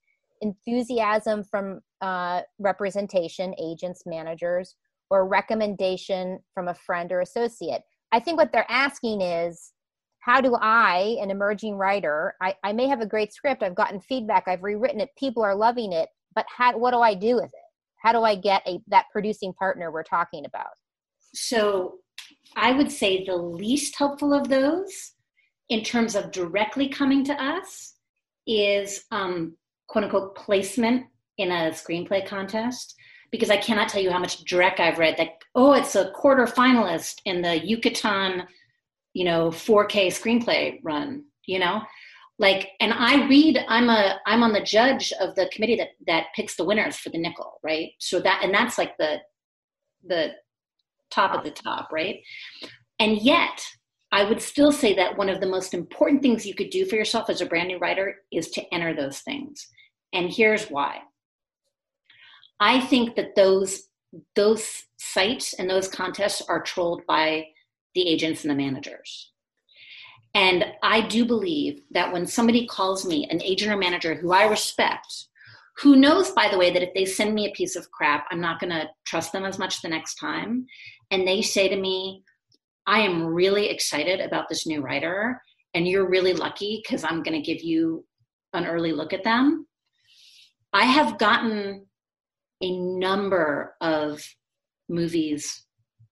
enthusiasm from representation, agents, managers, or recommendation from a friend or associate? I think what they're asking is, how do I, an emerging writer, I may have a great script, I've gotten feedback, I've rewritten it, people are loving it, but what do I do with it? How do I get that producing partner we're talking about? So I would say the least helpful of those in terms of directly coming to us is quote unquote placement in a screenplay contest, because I cannot tell you how much direct I've read that, oh, it's a quarter finalist in the Yucatan 4K screenplay run, like, and I'm on the judge of the committee that picks the winners for the nickel, right? So that's like the top of the top, right? And yet I would still say that one of the most important things you could do for yourself as a brand new writer is to enter those things. And here's why. I think that those sites and those contests are trolled by the agents and the managers. And I do believe that when somebody calls me an agent or manager who I respect, who knows, by the way, that if they send me a piece of crap, I'm not going to trust them as much the next time, and they say to me, I am really excited about this new writer, and you're really lucky because I'm going to give you an early look at them. I have gotten a number of movies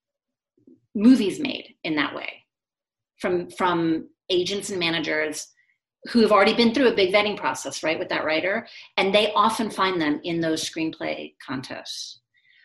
made in that way from agents and managers who have already been through a big vetting process, right, with that writer, and they often find them in those screenplay contests.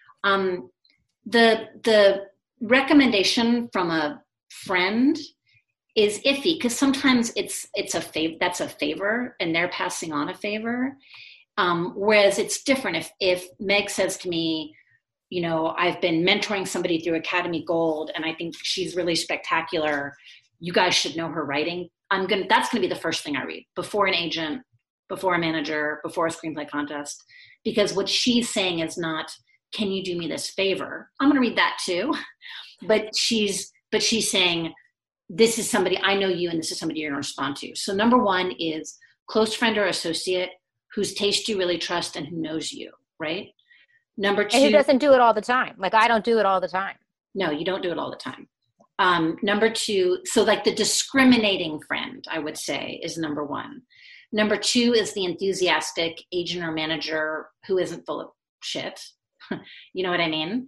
The recommendation from a friend is iffy because sometimes that's a favor and they're passing on a favor. Whereas it's different if Meg says to me, I've been mentoring somebody through Academy Gold and I think she's really spectacular. You guys should know her writing. That's going to be the first thing I read before an agent, before a manager, before a screenplay contest, because what she's saying is not, can you do me this favor? I'm going to read that too. But she's saying, this is somebody, I know you, and this is somebody you're going to respond to. So number one is close friend or associate whose taste you really trust and who knows you, right? Number two. And who doesn't do it all the time. Like, I don't do it all the time. No, you don't do it all the time. Number two, so like the discriminating friend, I would say, is number one. Number two is the enthusiastic agent or manager who isn't full of shit. You know what I mean?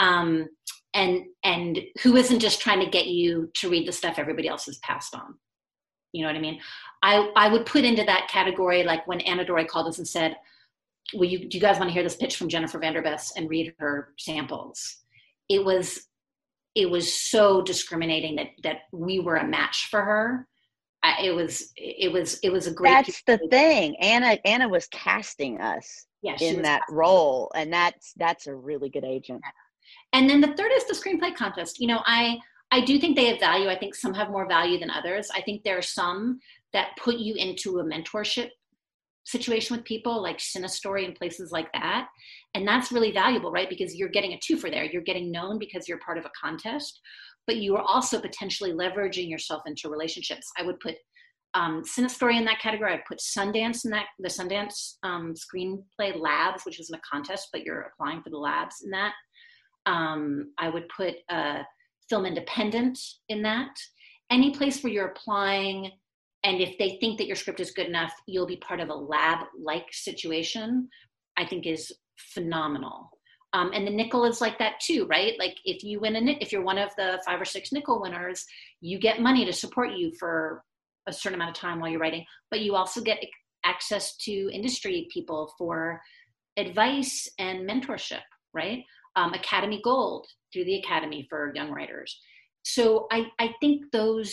And who isn't just trying to get you to read the stuff everybody else has passed on. You know what I mean? I would put into that category, like when Anna Dory called us and said, do you guys want to hear this pitch from Jennifer Vanderbest and read her samples? It was so discriminating that we were a match for her. It was a great. That's the thing. Anna was casting us in that role, and that's a really good agent. And then the third is the screenplay contest. I do think they have value. I think some have more value than others. I think there are some that put you into a mentorship situation with people like Cinestory and places like that. And that's really valuable, right? Because you're getting a twofer there. You're getting known because you're part of a contest, but you are also potentially leveraging yourself into relationships. I would put Cinestory in that category. I'd put Sundance in that, the Sundance Screenplay Labs, which isn't a contest, but you're applying for the labs in that. I would put Film Independent in that. Any place where you're applying, and if they think that your script is good enough, you'll be part of a lab-like situation, I think is phenomenal. And the nickel is like that too, right? Like if you win if you're one of the 5 or 6 nickel winners, you get money to support you for a certain amount of time while you're writing, but you also get access to industry people for advice and mentorship, right? Academy Gold through the Academy for young writers. So I think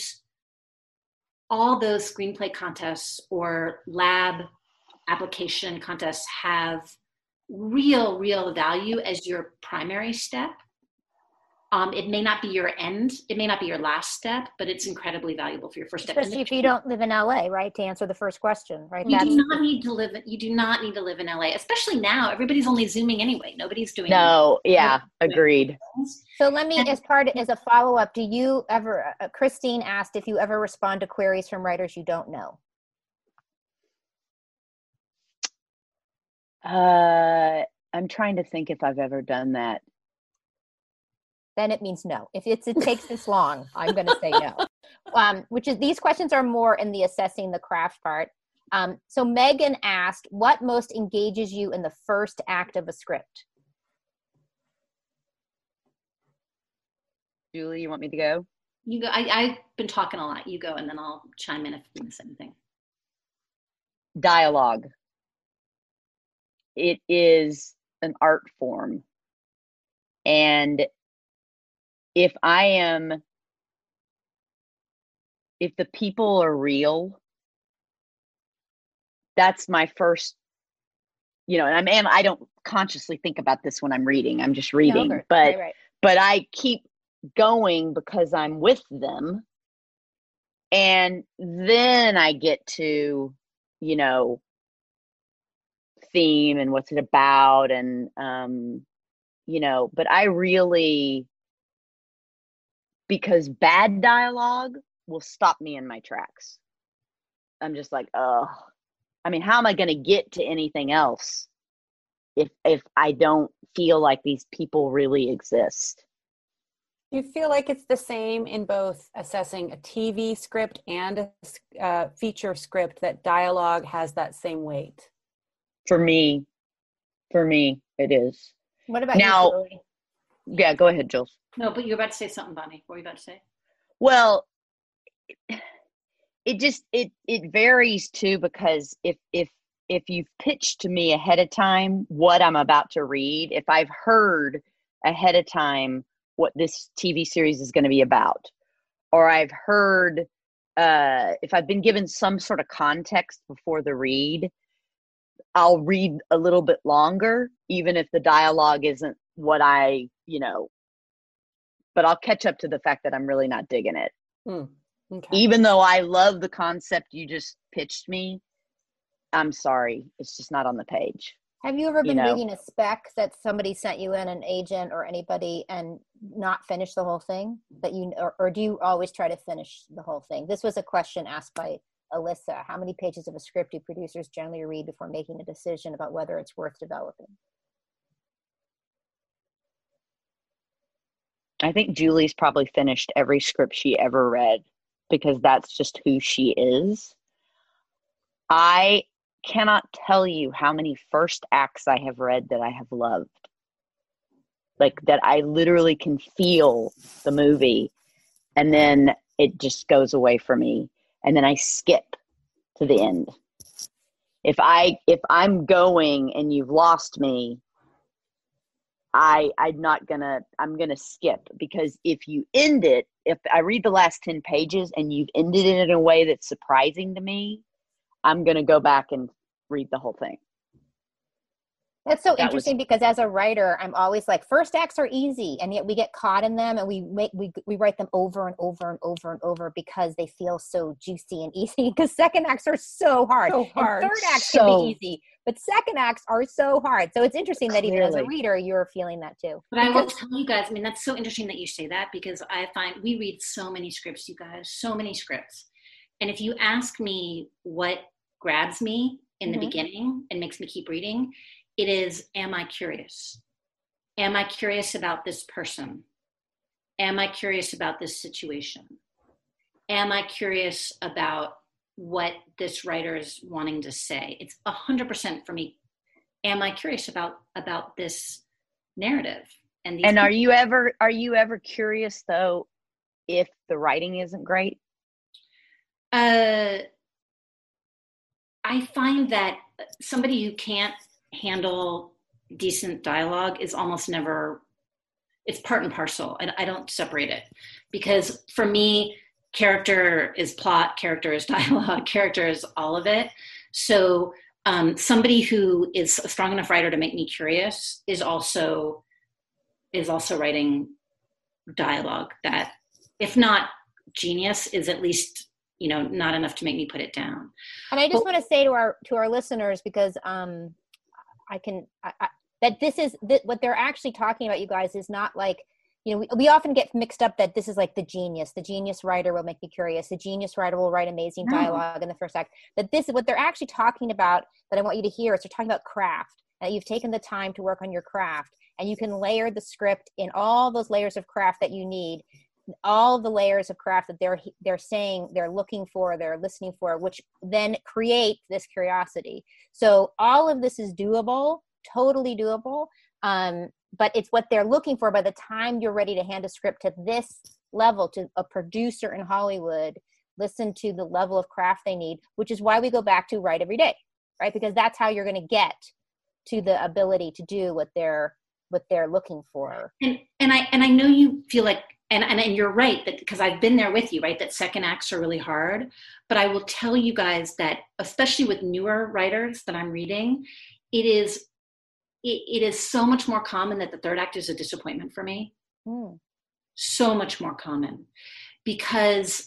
all those screenplay contests or lab application contests have real value as your primary step. It may not be your end. It may not be your last step, but it's incredibly valuable for your first step. Especially if you don't live in LA, right? To answer the first question, right? You do not need to live in LA, especially now. Everybody's only Zooming anyway. Nobody's doing agreed. So let me, as a follow-up, do you ever, Christine asked if you ever respond to queries from writers you don't know. I'm trying to think if I've ever done that. Then it means no. If it takes this long, I'm going to say no. Which is, these questions are more in the assessing the craft part. So Megan asked, what most engages you in the first act of a script? Julie, you want me to go? You go. I've been talking a lot. You go, and then I'll chime in if we miss anything. Dialogue. It is an art form. And if the people are real, that's my first, and I don't consciously think about this when I'm reading. I'm just reading, No, but right. but I keep going because I'm with them. And then I get to, theme and what's it about. And, but I really, because bad dialogue will stop me in my tracks. I'm just like, oh, I mean, how am I going to get to anything else if I don't feel like these people really exist? Do you feel like it's the same in both assessing a TV script and a feature script, that dialogue has that same weight? For me, it is. What about now, you, Julie? Yeah, go ahead, Jules. No, but you're about to say something, Bonnie. What were you about to say? Well, it varies too, because if you've pitched to me ahead of time what I'm about to read, if I've heard ahead of time what this TV series is going to be about, or I've heard, if I've been given some sort of context before the read, I'll read a little bit longer, even if the dialogue isn't what but I'll catch up to the fact that I'm really not digging it. Okay. Even though I love the concept you just pitched me, I'm sorry, it's just not on the page. Have you ever been reading a spec that somebody sent you in, an agent or anybody, and not finish the whole thing? Or do you always try to finish the whole thing? This was a question asked by Alyssa. How many pages of a script do producers generally read before making a decision about whether it's worth developing? I think Julie's probably finished every script she ever read, because that's just who she is. I cannot tell you how many first acts I have read that I have loved. Like, that I literally can feel the movie, and then it just goes away for me, and then I skip to the end. If I'm going and you've lost me, I'm gonna skip, because if you end it, if I read the last 10 pages and you've ended it in a way that's surprising to me, I'm gonna go back and read the whole thing. That's so interesting, because as a writer, I'm always like, first acts are easy, and yet we get caught in them, and we write them over and over and over and over because they feel so juicy and easy. Because second acts are so hard. And third acts can be easy, but second acts are so hard. So it's interesting that even as a reader, you're feeling that too. But I will tell you guys, I mean, that's so interesting that you say that, because I find we read so many scripts, you guys, so many scripts. And if you ask me what grabs me in the beginning and makes me keep reading, it is, am I curious? Am I curious about this person? Am I curious about this situation? Am I curious about what this writer is wanting to say? It's 100% for me. Am I curious about this narrative? And are you ever curious, though, if the writing isn't great? I find that somebody who can't handle decent dialogue is almost never, it's part and parcel. I don't separate it, because for me, character is plot, character is dialogue, character is all of it. So somebody who is a strong enough writer to make me curious is also writing dialogue that, if not genius, is at least not enough to make me put it down. And I just want to say to our listeners, because that this is what they're actually talking about, you guys, is not like, we often get mixed up that this is like the genius writer will make me curious, the genius writer will write amazing dialogue in the first act. That this is what they're actually talking about, that I want you to hear, is they're talking about craft. that you've taken the time to work on your craft, and you can layer the script in all those layers of craft that you need, all the layers of craft that they're saying they're looking for, they're listening for, which then create this curiosity. So all of this is doable, totally doable. But it's what they're looking for by the time you're ready to hand a script to this level, to a producer in Hollywood. Listen to the level of craft they need, which is why we go back to write every day, right? Because that's how you're going to get to the ability to do what they're looking for. And I know you feel like, and you're right, that because I've been there with you, right, that second acts are really hard. But I will tell you guys that, especially with newer writers that I'm reading, it is so much more common that the third act is a disappointment for me. So much more common because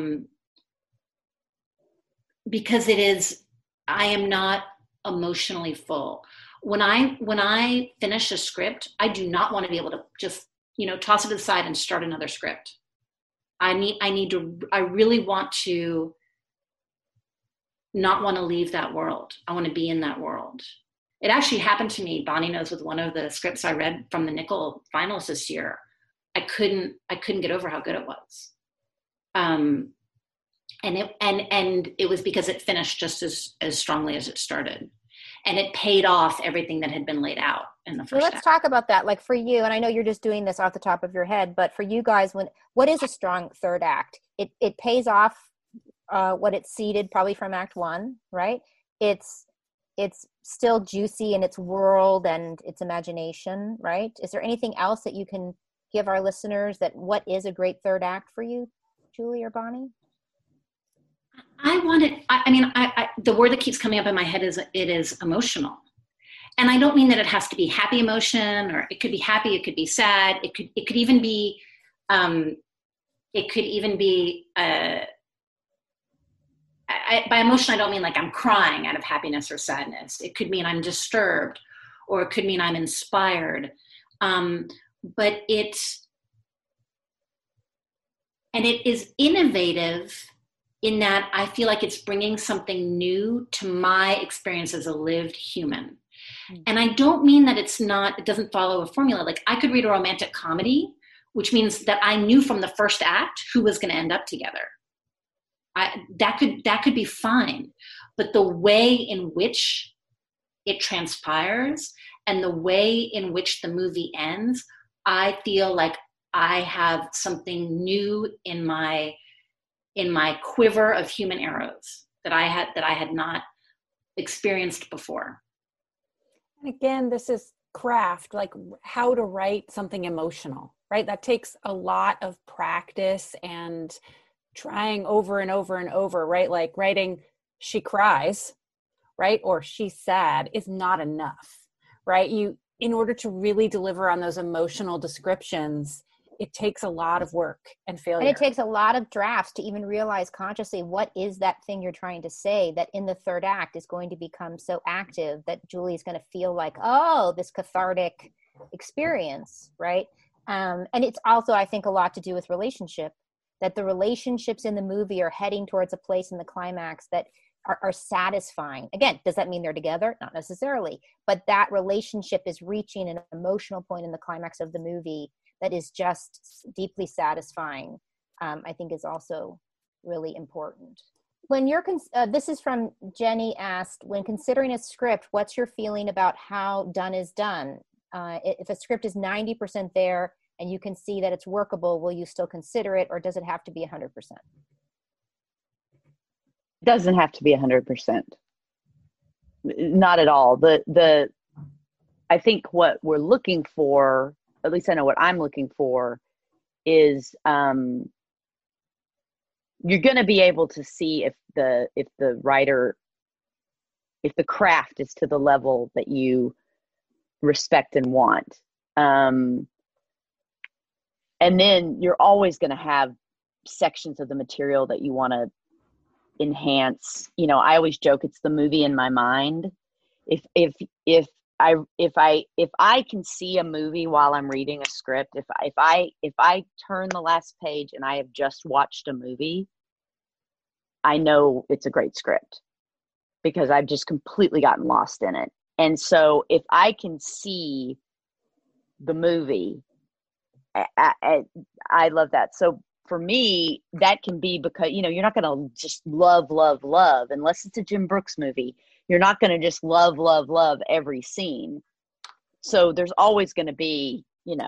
it is, I am not emotionally full. When I finish a script, I do not want to be able to just, toss it to the side and start another script. I really want to not want to leave that world. I want to be in that world. It actually happened to me, Bonnie knows, with one of the scripts I read from the Nickel finalists this year. I couldn't get over how good it was. And it was because it finished just as strongly as it started. And it paid off everything that had been laid out in the first act. Let's talk about that. Like for you, and I know you're just doing this off the top of your head, but for you guys, what is a strong third act? It pays off what it seeded probably from act one, right? It's still juicy in its world and its imagination, right? Is there anything else that you can give our listeners that what is a great third act for you, Julie or Bonnie? The word that keeps coming up in my head is it is emotional. And I don't mean that it has to be happy emotion, or it could be happy, it could be sad, it could even be by emotion I don't mean like I'm crying out of happiness or sadness. It could mean I'm disturbed, or it could mean I'm inspired. But it is innovative in that I feel like it's bringing something new to my experience as a lived human. And I don't mean that it doesn't follow a formula. Like I could read a romantic comedy, which means that I knew from the first act who was going to end up together. That could be fine. But the way in which it transpires and the way in which the movie ends, I feel like I have something new in my quiver of human arrows that I had not experienced before. And again, this is craft, like how to write something emotional, right? That takes a lot of practice and trying over and over and over, right? Like writing she cries, right? Or she's sad is not enough, right? In order to really deliver on those emotional descriptions, it takes a lot of work and failure. And it takes a lot of drafts to even realize consciously what is that thing you're trying to say that in the third act is going to become so active that Julie's going to feel like, oh, this cathartic experience, right? And it's also, I think, a lot to do with relationship, that the relationships in the movie are heading towards a place in the climax that are satisfying. Again, does that mean they're together? Not necessarily. But that relationship is reaching an emotional point in the climax of the movie that is just deeply satisfying, I think is also really important. When you're, this is from Jenny asked, when considering a script, what's your feeling about how done is done? If a script is 90% there and you can see that it's workable, will you still consider it, or does it have to be 100%? Doesn't have to be 100%. Not at all. I think what we're looking for, at least I know what I'm looking for, is you're going to be able to see if the writer, if the craft is to the level that you respect and want. And then you're always going to have sections of the material that you want to enhance. I always joke it's the movie in my mind. If I can see a movie while I'm reading a script, if I turn the last page and I have just watched a movie, I know it's a great script because I've just completely gotten lost in it. And so if I can see the movie, I love that. So for me, that can be because, you're not going to just love, unless it's a Jim Brooks movie. You're not going to just love every scene. So there's always going to be,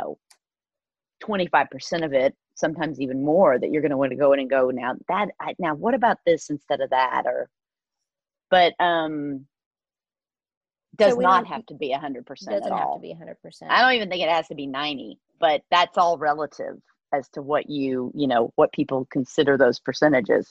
25% of it, sometimes even more, that you're going to want to go in and go, now what about this instead of that? But does not have to be 100% at all. Doesn't have to be 100%. I don't even think it has to be 90, but that's all relative as to what what people consider those percentages.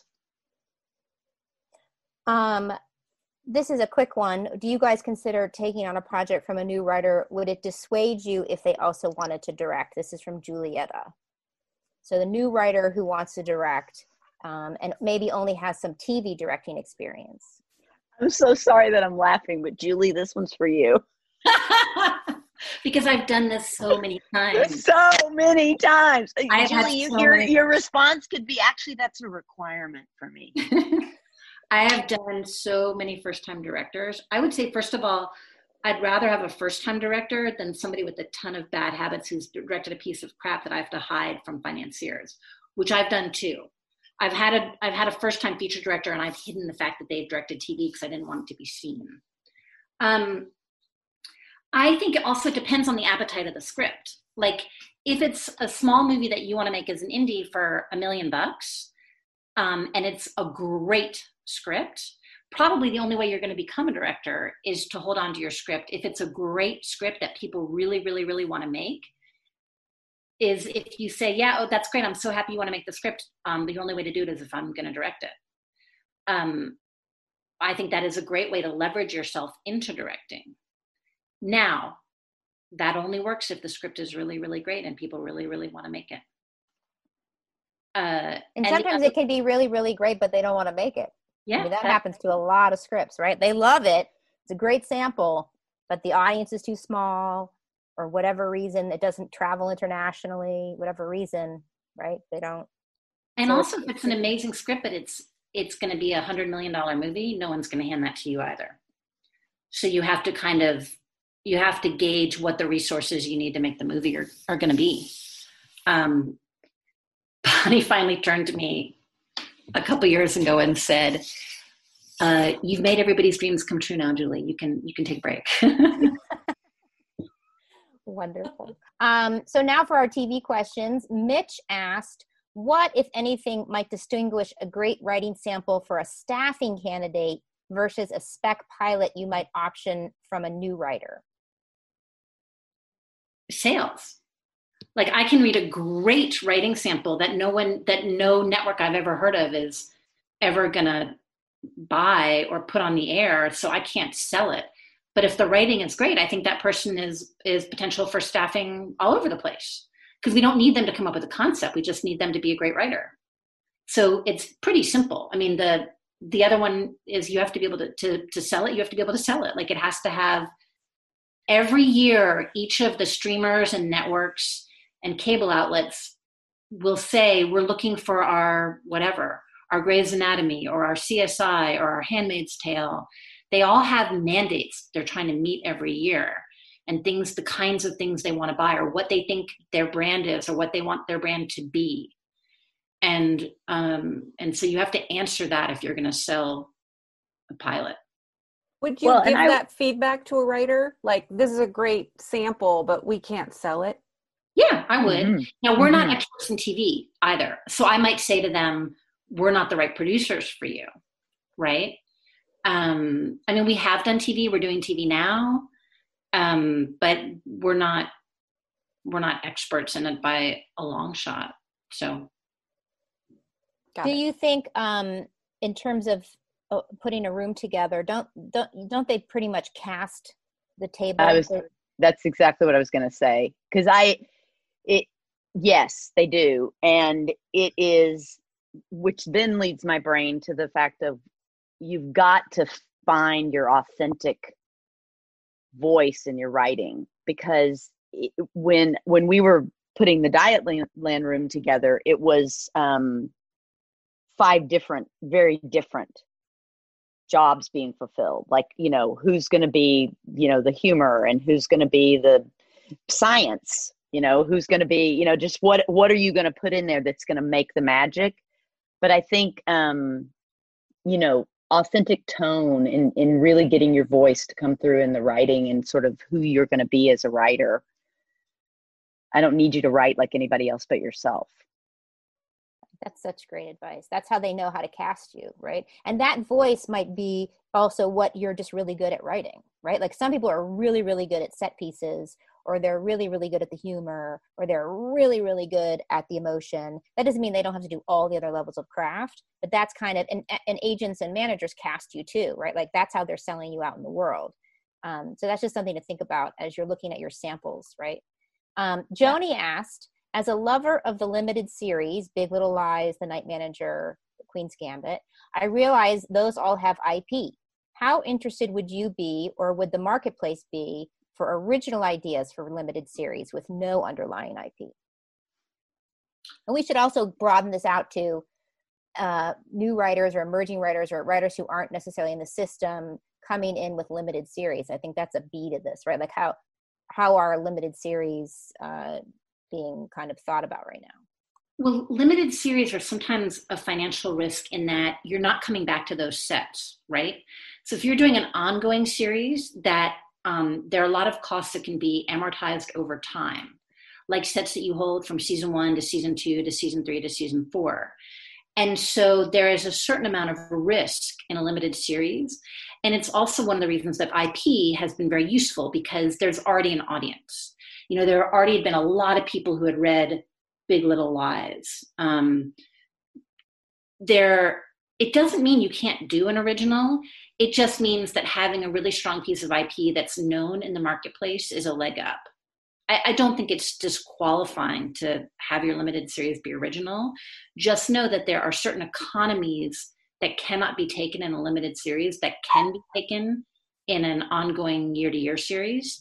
This is a quick one. Do you guys consider taking on a project from a new writer? Would it dissuade you if they also wanted to direct? This is from Julieta. So the new writer who wants to direct and maybe only has some TV directing experience. I'm so sorry that I'm laughing, but Julie, this one's for you. Because I've done this so many times. So many times. Julie, your response could be, actually, that's a requirement for me. I have done so many first-time directors. I would say, first of all, I'd rather have a first-time director than somebody with a ton of bad habits who's directed a piece of crap that I have to hide from financiers, which I've done too. I've had a first-time feature director, and I've hidden the fact that they've directed TV because I didn't want it to be seen. I think it also depends on the appetite of the script. Like, if it's a small movie that you want to make as an indie for $1 million, and it's a great script, probably the only way you're going to become a director is to hold on to your script. If it's a great script that people really, really, really want to make, is if you say, yeah, oh, that's great, I'm so happy you want to make the script, the only way to do it is if I'm going to direct it. I think that is a great way to leverage yourself into directing. Now, that only works if the script is really, really great and people really, really want to make it. And sometimes it can be really, really great, but they don't want to make it. Yeah, I mean, that happens to a lot of scripts, right? They love it. It's a great sample, but the audience is too small, or whatever reason, it doesn't travel internationally, whatever reason, right? They don't. And so also, if it's an amazing script, but it's going to be $100 million movie, no one's going to hand that to you either. So you have to gauge what the resources you need to make the movie are going to be. Bonnie finally turned to me a couple years ago and said, "You've made everybody's dreams come true now, Julie. You can take a break." Wonderful. So now for our TV questions. Mitch asked, what, if anything, might distinguish a great writing sample for a staffing candidate versus a spec pilot you might option from a new writer? Sales. Like, I can read a great writing sample that no network I've ever heard of is ever gonna buy or put on the air, so I can't sell it. But if the writing is great, I think that person is potential for staffing all over the place, because we don't need them to come up with a concept. We just need them to be a great writer. So it's pretty simple. I mean, the other one is you have to be able to sell it. You have to be able to sell it. Like, it has to have, every year, each of the streamers and networks and cable outlets will say, we're looking for our whatever, our Grey's Anatomy or our CSI or our Handmaid's Tale. They all have mandates they're trying to meet every year, and the kinds of things they want to buy, or what they think their brand is, or what they want their brand to be. And so you have to answer that if you're going to sell a pilot. Would you give that feedback to a writer? Like, this is a great sample, but we can't sell it? Yeah, I would. Mm-hmm. Now, we're not experts in TV either. So I might say to them, we're not the right producers for you, right? I mean, we have done TV. We're doing TV now, but we're not experts in it by a long shot. So, do you think, in terms of putting a room together, don't they pretty much cast the table? That's exactly what I was going to say, because yes, they do, and it is, which then leads my brain to the fact of, you've got to find your authentic voice in your writing, because when we were putting the Dietland room together, it was 5 different, very different jobs being fulfilled. Like, who's going to be, the humor, and who's going to be the science, who's going to be, just what are you going to put in there that's going to make the magic? But I think, authentic tone in really getting your voice to come through in the writing and sort of who you're going to be as a writer. I don't need you to write like anybody else but yourself. That's such great advice. That's how they know how to cast you, right? And that voice might be also what you're just really good at writing, right? Like some people are really, really good at set pieces, or they're really, really good at the humor, or they're really, really good at the emotion. That doesn't mean they don't have to do all the other levels of craft, but that's kind of, and agents and managers cast you too, right? Like that's how they're selling you out in the world. So that's just something to think about as you're looking at your samples, right? Joni asked, as a lover of the limited series, Big Little Lies, The Night Manager, The Queen's Gambit, I realize those all have IP. How interested would you be, or would the marketplace be, for original ideas for limited series with no underlying IP? And we should also broaden this out to new writers or emerging writers or writers who aren't necessarily in the system coming in with limited series. I think that's a B to this, right? Like how are limited series being kind of thought about right now? Well, limited series are sometimes a financial risk in that you're not coming back to those sets, right? So if you're doing an ongoing series, that there are a lot of costs that can be amortized over time, like sets that you hold from season 1 to season 2 to season 3 to season 4. And so there is a certain amount of risk in a limited series. And it's also one of the reasons that IP has been very useful, because there's already an audience. There already had been a lot of people who had read Big Little Lies. It doesn't mean you can't do an original. It just means that having a really strong piece of IP that's known in the marketplace is a leg up. I don't think it's disqualifying to have your limited series be original. Just know that there are certain economies that cannot be taken in a limited series that can be taken in an ongoing year-to-year series.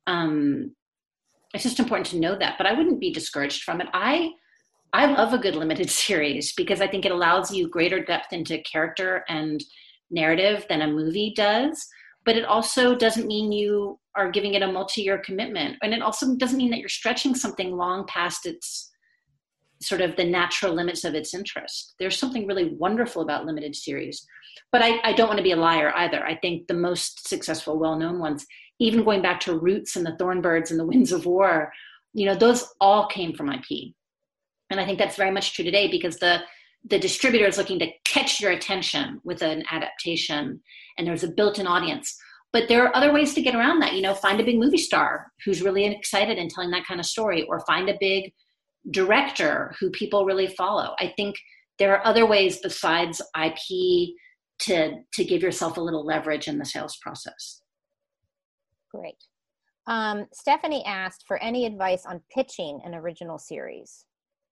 It's just important to know that, but I wouldn't be discouraged from it. I love a good limited series because I think it allows you greater depth into character and narrative than a movie does, but it also doesn't mean you are giving it a multi-year commitment. And it also doesn't mean that you're stretching something long past its sort of the natural limits of its interest. There's something really wonderful about limited series, but I don't want to be a liar either. I think the most successful, well-known ones, even going back to Roots and the Thornbirds and the Winds of War, those all came from IP. And I think that's very much true today, because the distributor is looking to catch your attention with an adaptation, and there's a built-in audience. But there are other ways to get around that. Find a big movie star who's really excited in telling that kind of story, or find a big director who people really follow. I think there are other ways besides IP to give yourself a little leverage in the sales process. Great. Stephanie asked for any advice on pitching an original series.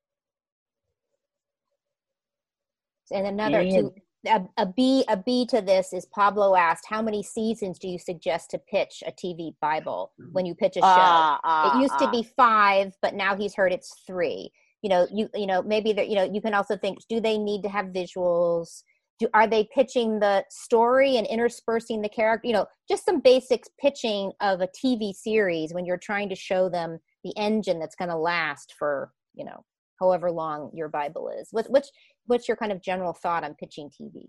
And another a B to this is Pablo asked, how many seasons do you suggest to pitch a TV Bible when you pitch a show? It used to be 5, but now he's heard it's 3. Maybe you can also think, do they need to have visuals? Are they pitching the story and interspersing the character? Just some basics pitching of a TV series when you're trying to show them the engine that's going to last for, however long your Bible is. What's your kind of general thought on pitching TV?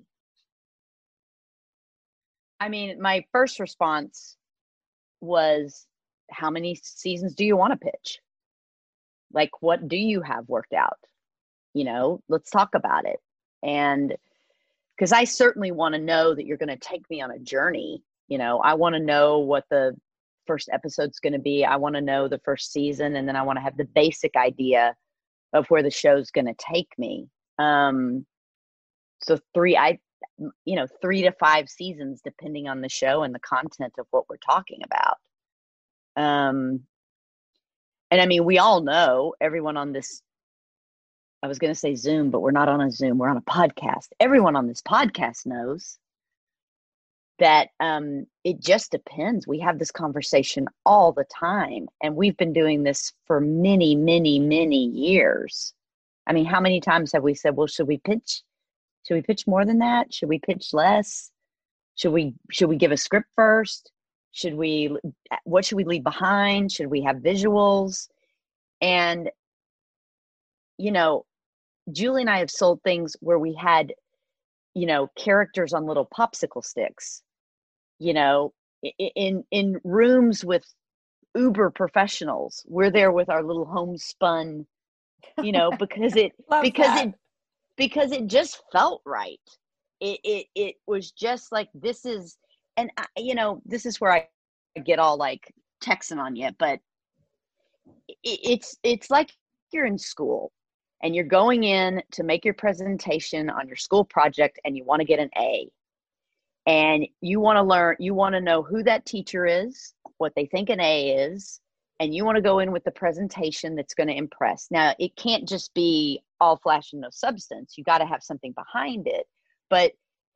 I mean, my first response was, how many seasons do you want to pitch? Like, what do you have worked out? Let's talk about it. And because I certainly want to know that you're going to take me on a journey. I want to know what the first episode's going to be. I want to know the first season, and then I want to have the basic idea of where the show's going to take me. So 3 to 5 seasons, depending on the show and the content of what we're talking about. And I mean, we all know, everyone on this, I was going to say Zoom, but we're not on a Zoom. We're on a podcast. Everyone on this podcast knows that it just depends. We have this conversation all the time, and we've been doing this for many, many, many years. I mean, how many times have we said, well, should we pitch more than that? Should we pitch less? Should we give a script first? What should we leave behind? Should we have visuals? And, Julie and I have sold things where we had, characters on little popsicle sticks, in rooms with uber professionals. We're there with our little homespun, because it just felt right. It was just like, this is where I get all like Texan on you, but it's like you're in school and you're going in to make your presentation on your school project and you want to get an A, and you want to know who that teacher is, what they think an A is, and you want to go in with the presentation that's going to impress. Now, it can't just be all flash and no substance. You got to have something behind it. But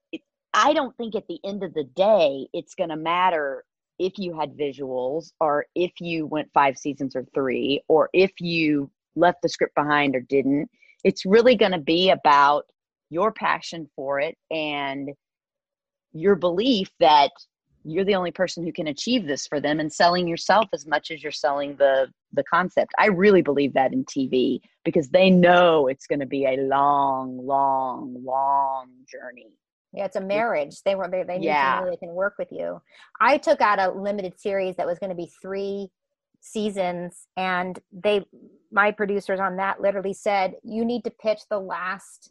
I don't think at the end of the day, it's going to matter if you had visuals or if you went 5 seasons or 3, or if you left the script behind or didn't. It's really going to be about your passion for it and your belief that you're the only person who can achieve this for them, and selling yourself as much as you're selling the concept. I really believe that in TV, because they know it's going to be a long, long, long journey. Yeah, it's a marriage. They need to know they can work with you. I took out a limited series that was going to be 3 seasons, and my producers on that literally said, you need to pitch the last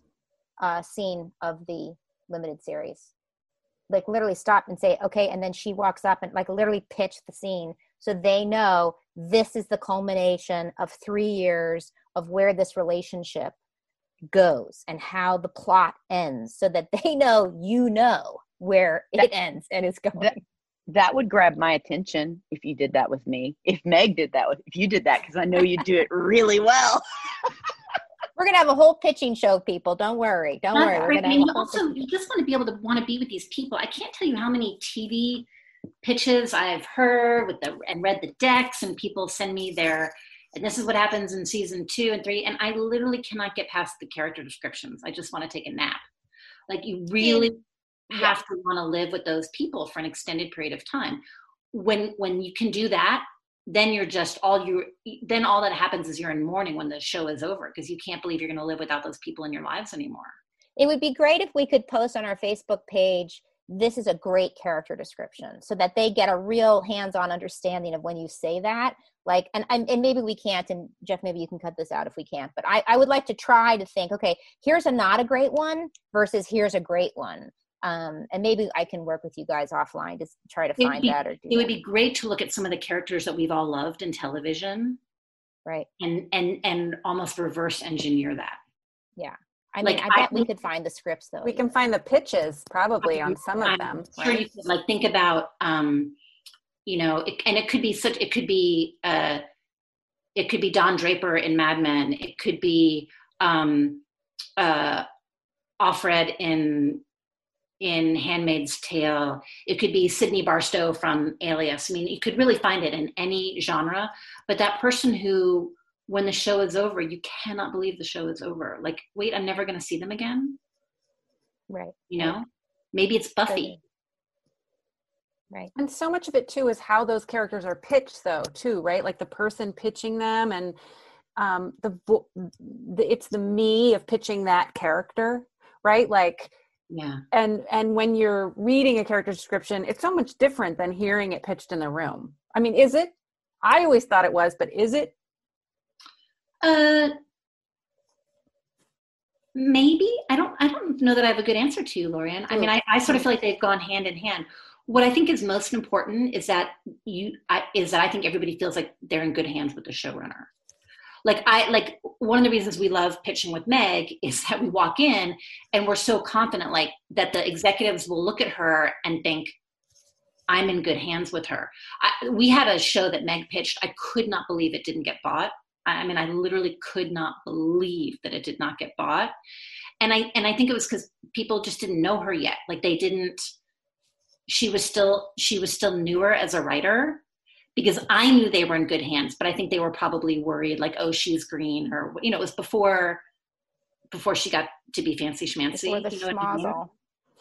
scene of the limited series. Like literally stop and say, okay, and then she walks up and like literally pitch the scene, so they know this is the culmination of 3 years of where this relationship goes and how the plot ends, so that they know where it ends and it's going. That would grab my attention if you did that with me. If Meg did that if you did that, because I know you do it really well. We're going to have a whole pitching show, people. Don't worry. We're going to you just want to be with these people. I can't tell you how many TV pitches I've heard and read the decks, and people send me and this is what happens in season 2 and 3. And I literally cannot get past the character descriptions. I just want to take a nap. Like, you really have to want to live with those people for an extended period of time. When you can do that, then you're just all that happens is you're in mourning when the show is over, because you can't believe you're going to live without those people in your lives anymore. It would be great if we could post on our Facebook page, this is a great character description, so that they get a real hands-on understanding of when you say that. Like, and maybe we can't, and Jeff, maybe you can cut this out if we can't, but I would like to try to think, okay, here's a not a great one versus here's a great one. And maybe I can work with you guys offline to try to find that. It would be great to look at some of the characters that we've all loved in television. Right. And almost reverse engineer that. Yeah. I mean, I bet we could find the scripts though. We can find the pitches probably on some of them. Sure, right? You could like think about, it could be Don Draper in Mad Men. It could be Offred in Handmaid's Tale. It could be Sydney Barstow from Alias. I mean, you could really find it in any genre, but that person who, when the show is over, you cannot believe the show is over. Like, wait, I'm never going to see them again. Right. Maybe it's Buffy. Right. And so much of it too is how those characters are pitched though, too, right? Like the person pitching them, and it's the me of pitching that character, right? Like, yeah. And when you're reading a character description, it's so much different than hearing it pitched in the room. I mean, is it? I always thought it was, but is it? Maybe. I don't know that I have a good answer to you, Lorianne. I mean, I sort of feel like they've gone hand in hand. What I think is most important is that I think everybody feels like they're in good hands with the showrunner. Like one of the reasons we love pitching with Meg is that we walk in and we're so confident, like, that the executives will look at her and think, I'm in good hands with her. We had a show that Meg pitched. I could not believe it didn't get bought. I mean, I literally could not believe that it did not get bought. And I think it was because people just didn't know her yet. Like, they didn't, she was still newer as a writer, because I knew they were in good hands, but I think they were probably worried, like, oh, she's green, or, it was before she got to be fancy schmancy. Before the schmozzle.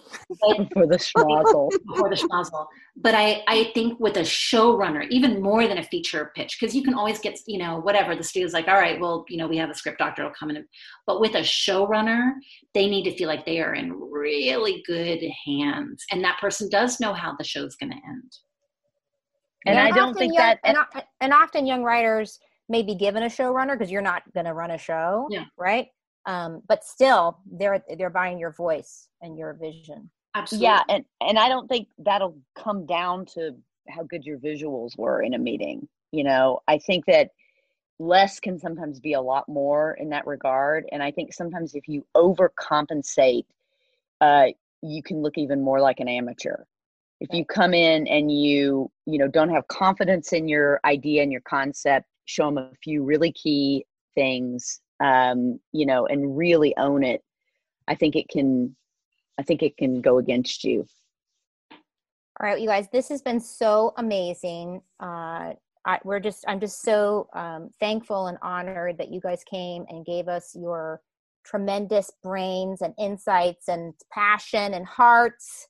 For the schmozzle. Before the schmozzle. But I think with a showrunner, even more than a feature pitch, because you can always get, whatever, the studio's like, all right, well, we have a script doctor will come in. But with a showrunner, they need to feel like they are in really good hands. And that person does know how the show's going to end. And I don't think and often young writers may be given a showrunner because you're not going to run a show, right? But still, they're buying your voice and your vision. Absolutely. Yeah, and I don't think that'll come down to how good your visuals were in a meeting. I think that less can sometimes be a lot more in that regard. And I think sometimes if you overcompensate, you can look even more like an amateur. If you come in and you don't have confidence in your idea and your concept, show them a few really key things, and really own it. I think it can go against you. All right, you guys, this has been so amazing. I'm just so thankful and honored that you guys came and gave us your tremendous brains and insights and passion and hearts.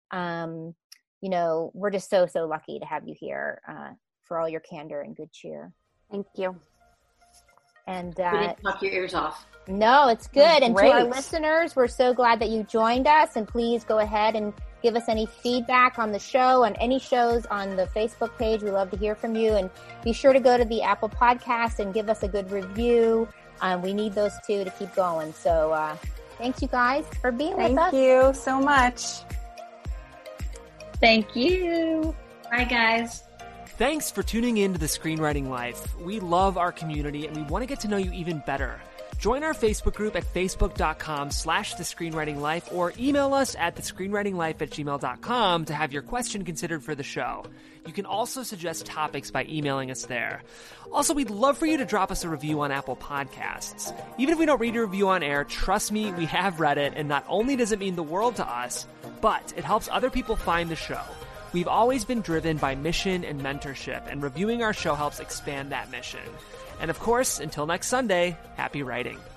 We're just so lucky to have you here for all your candor and good cheer. Thank you. And we didn't talk your ears off. No, it's good. And great. to our listeners, we're so glad that you joined us. And please go ahead and give us any feedback on the show and any shows on the Facebook page. We love to hear from you. And be sure to go to the Apple Podcast and give us a good review. We need those too to keep going. So thanks, you guys, for being with us. Thank you so much. Thank you. Bye, guys. Thanks for tuning in to The Screenwriting Life. We love our community and we want to get to know you even better. Join our Facebook group at facebook.com/thescreenwritinglife or email us at thescreenwritinglife@gmail.com to have your question considered for the show. You can also suggest topics by emailing us there. Also, we'd love for you to drop us a review on Apple Podcasts. Even if we don't read your review on air, trust me, we have read it, and not only does it mean the world to us, but it helps other people find the show. We've always been driven by mission and mentorship, and reviewing our show helps expand that mission. And of course, until next Sunday, happy writing.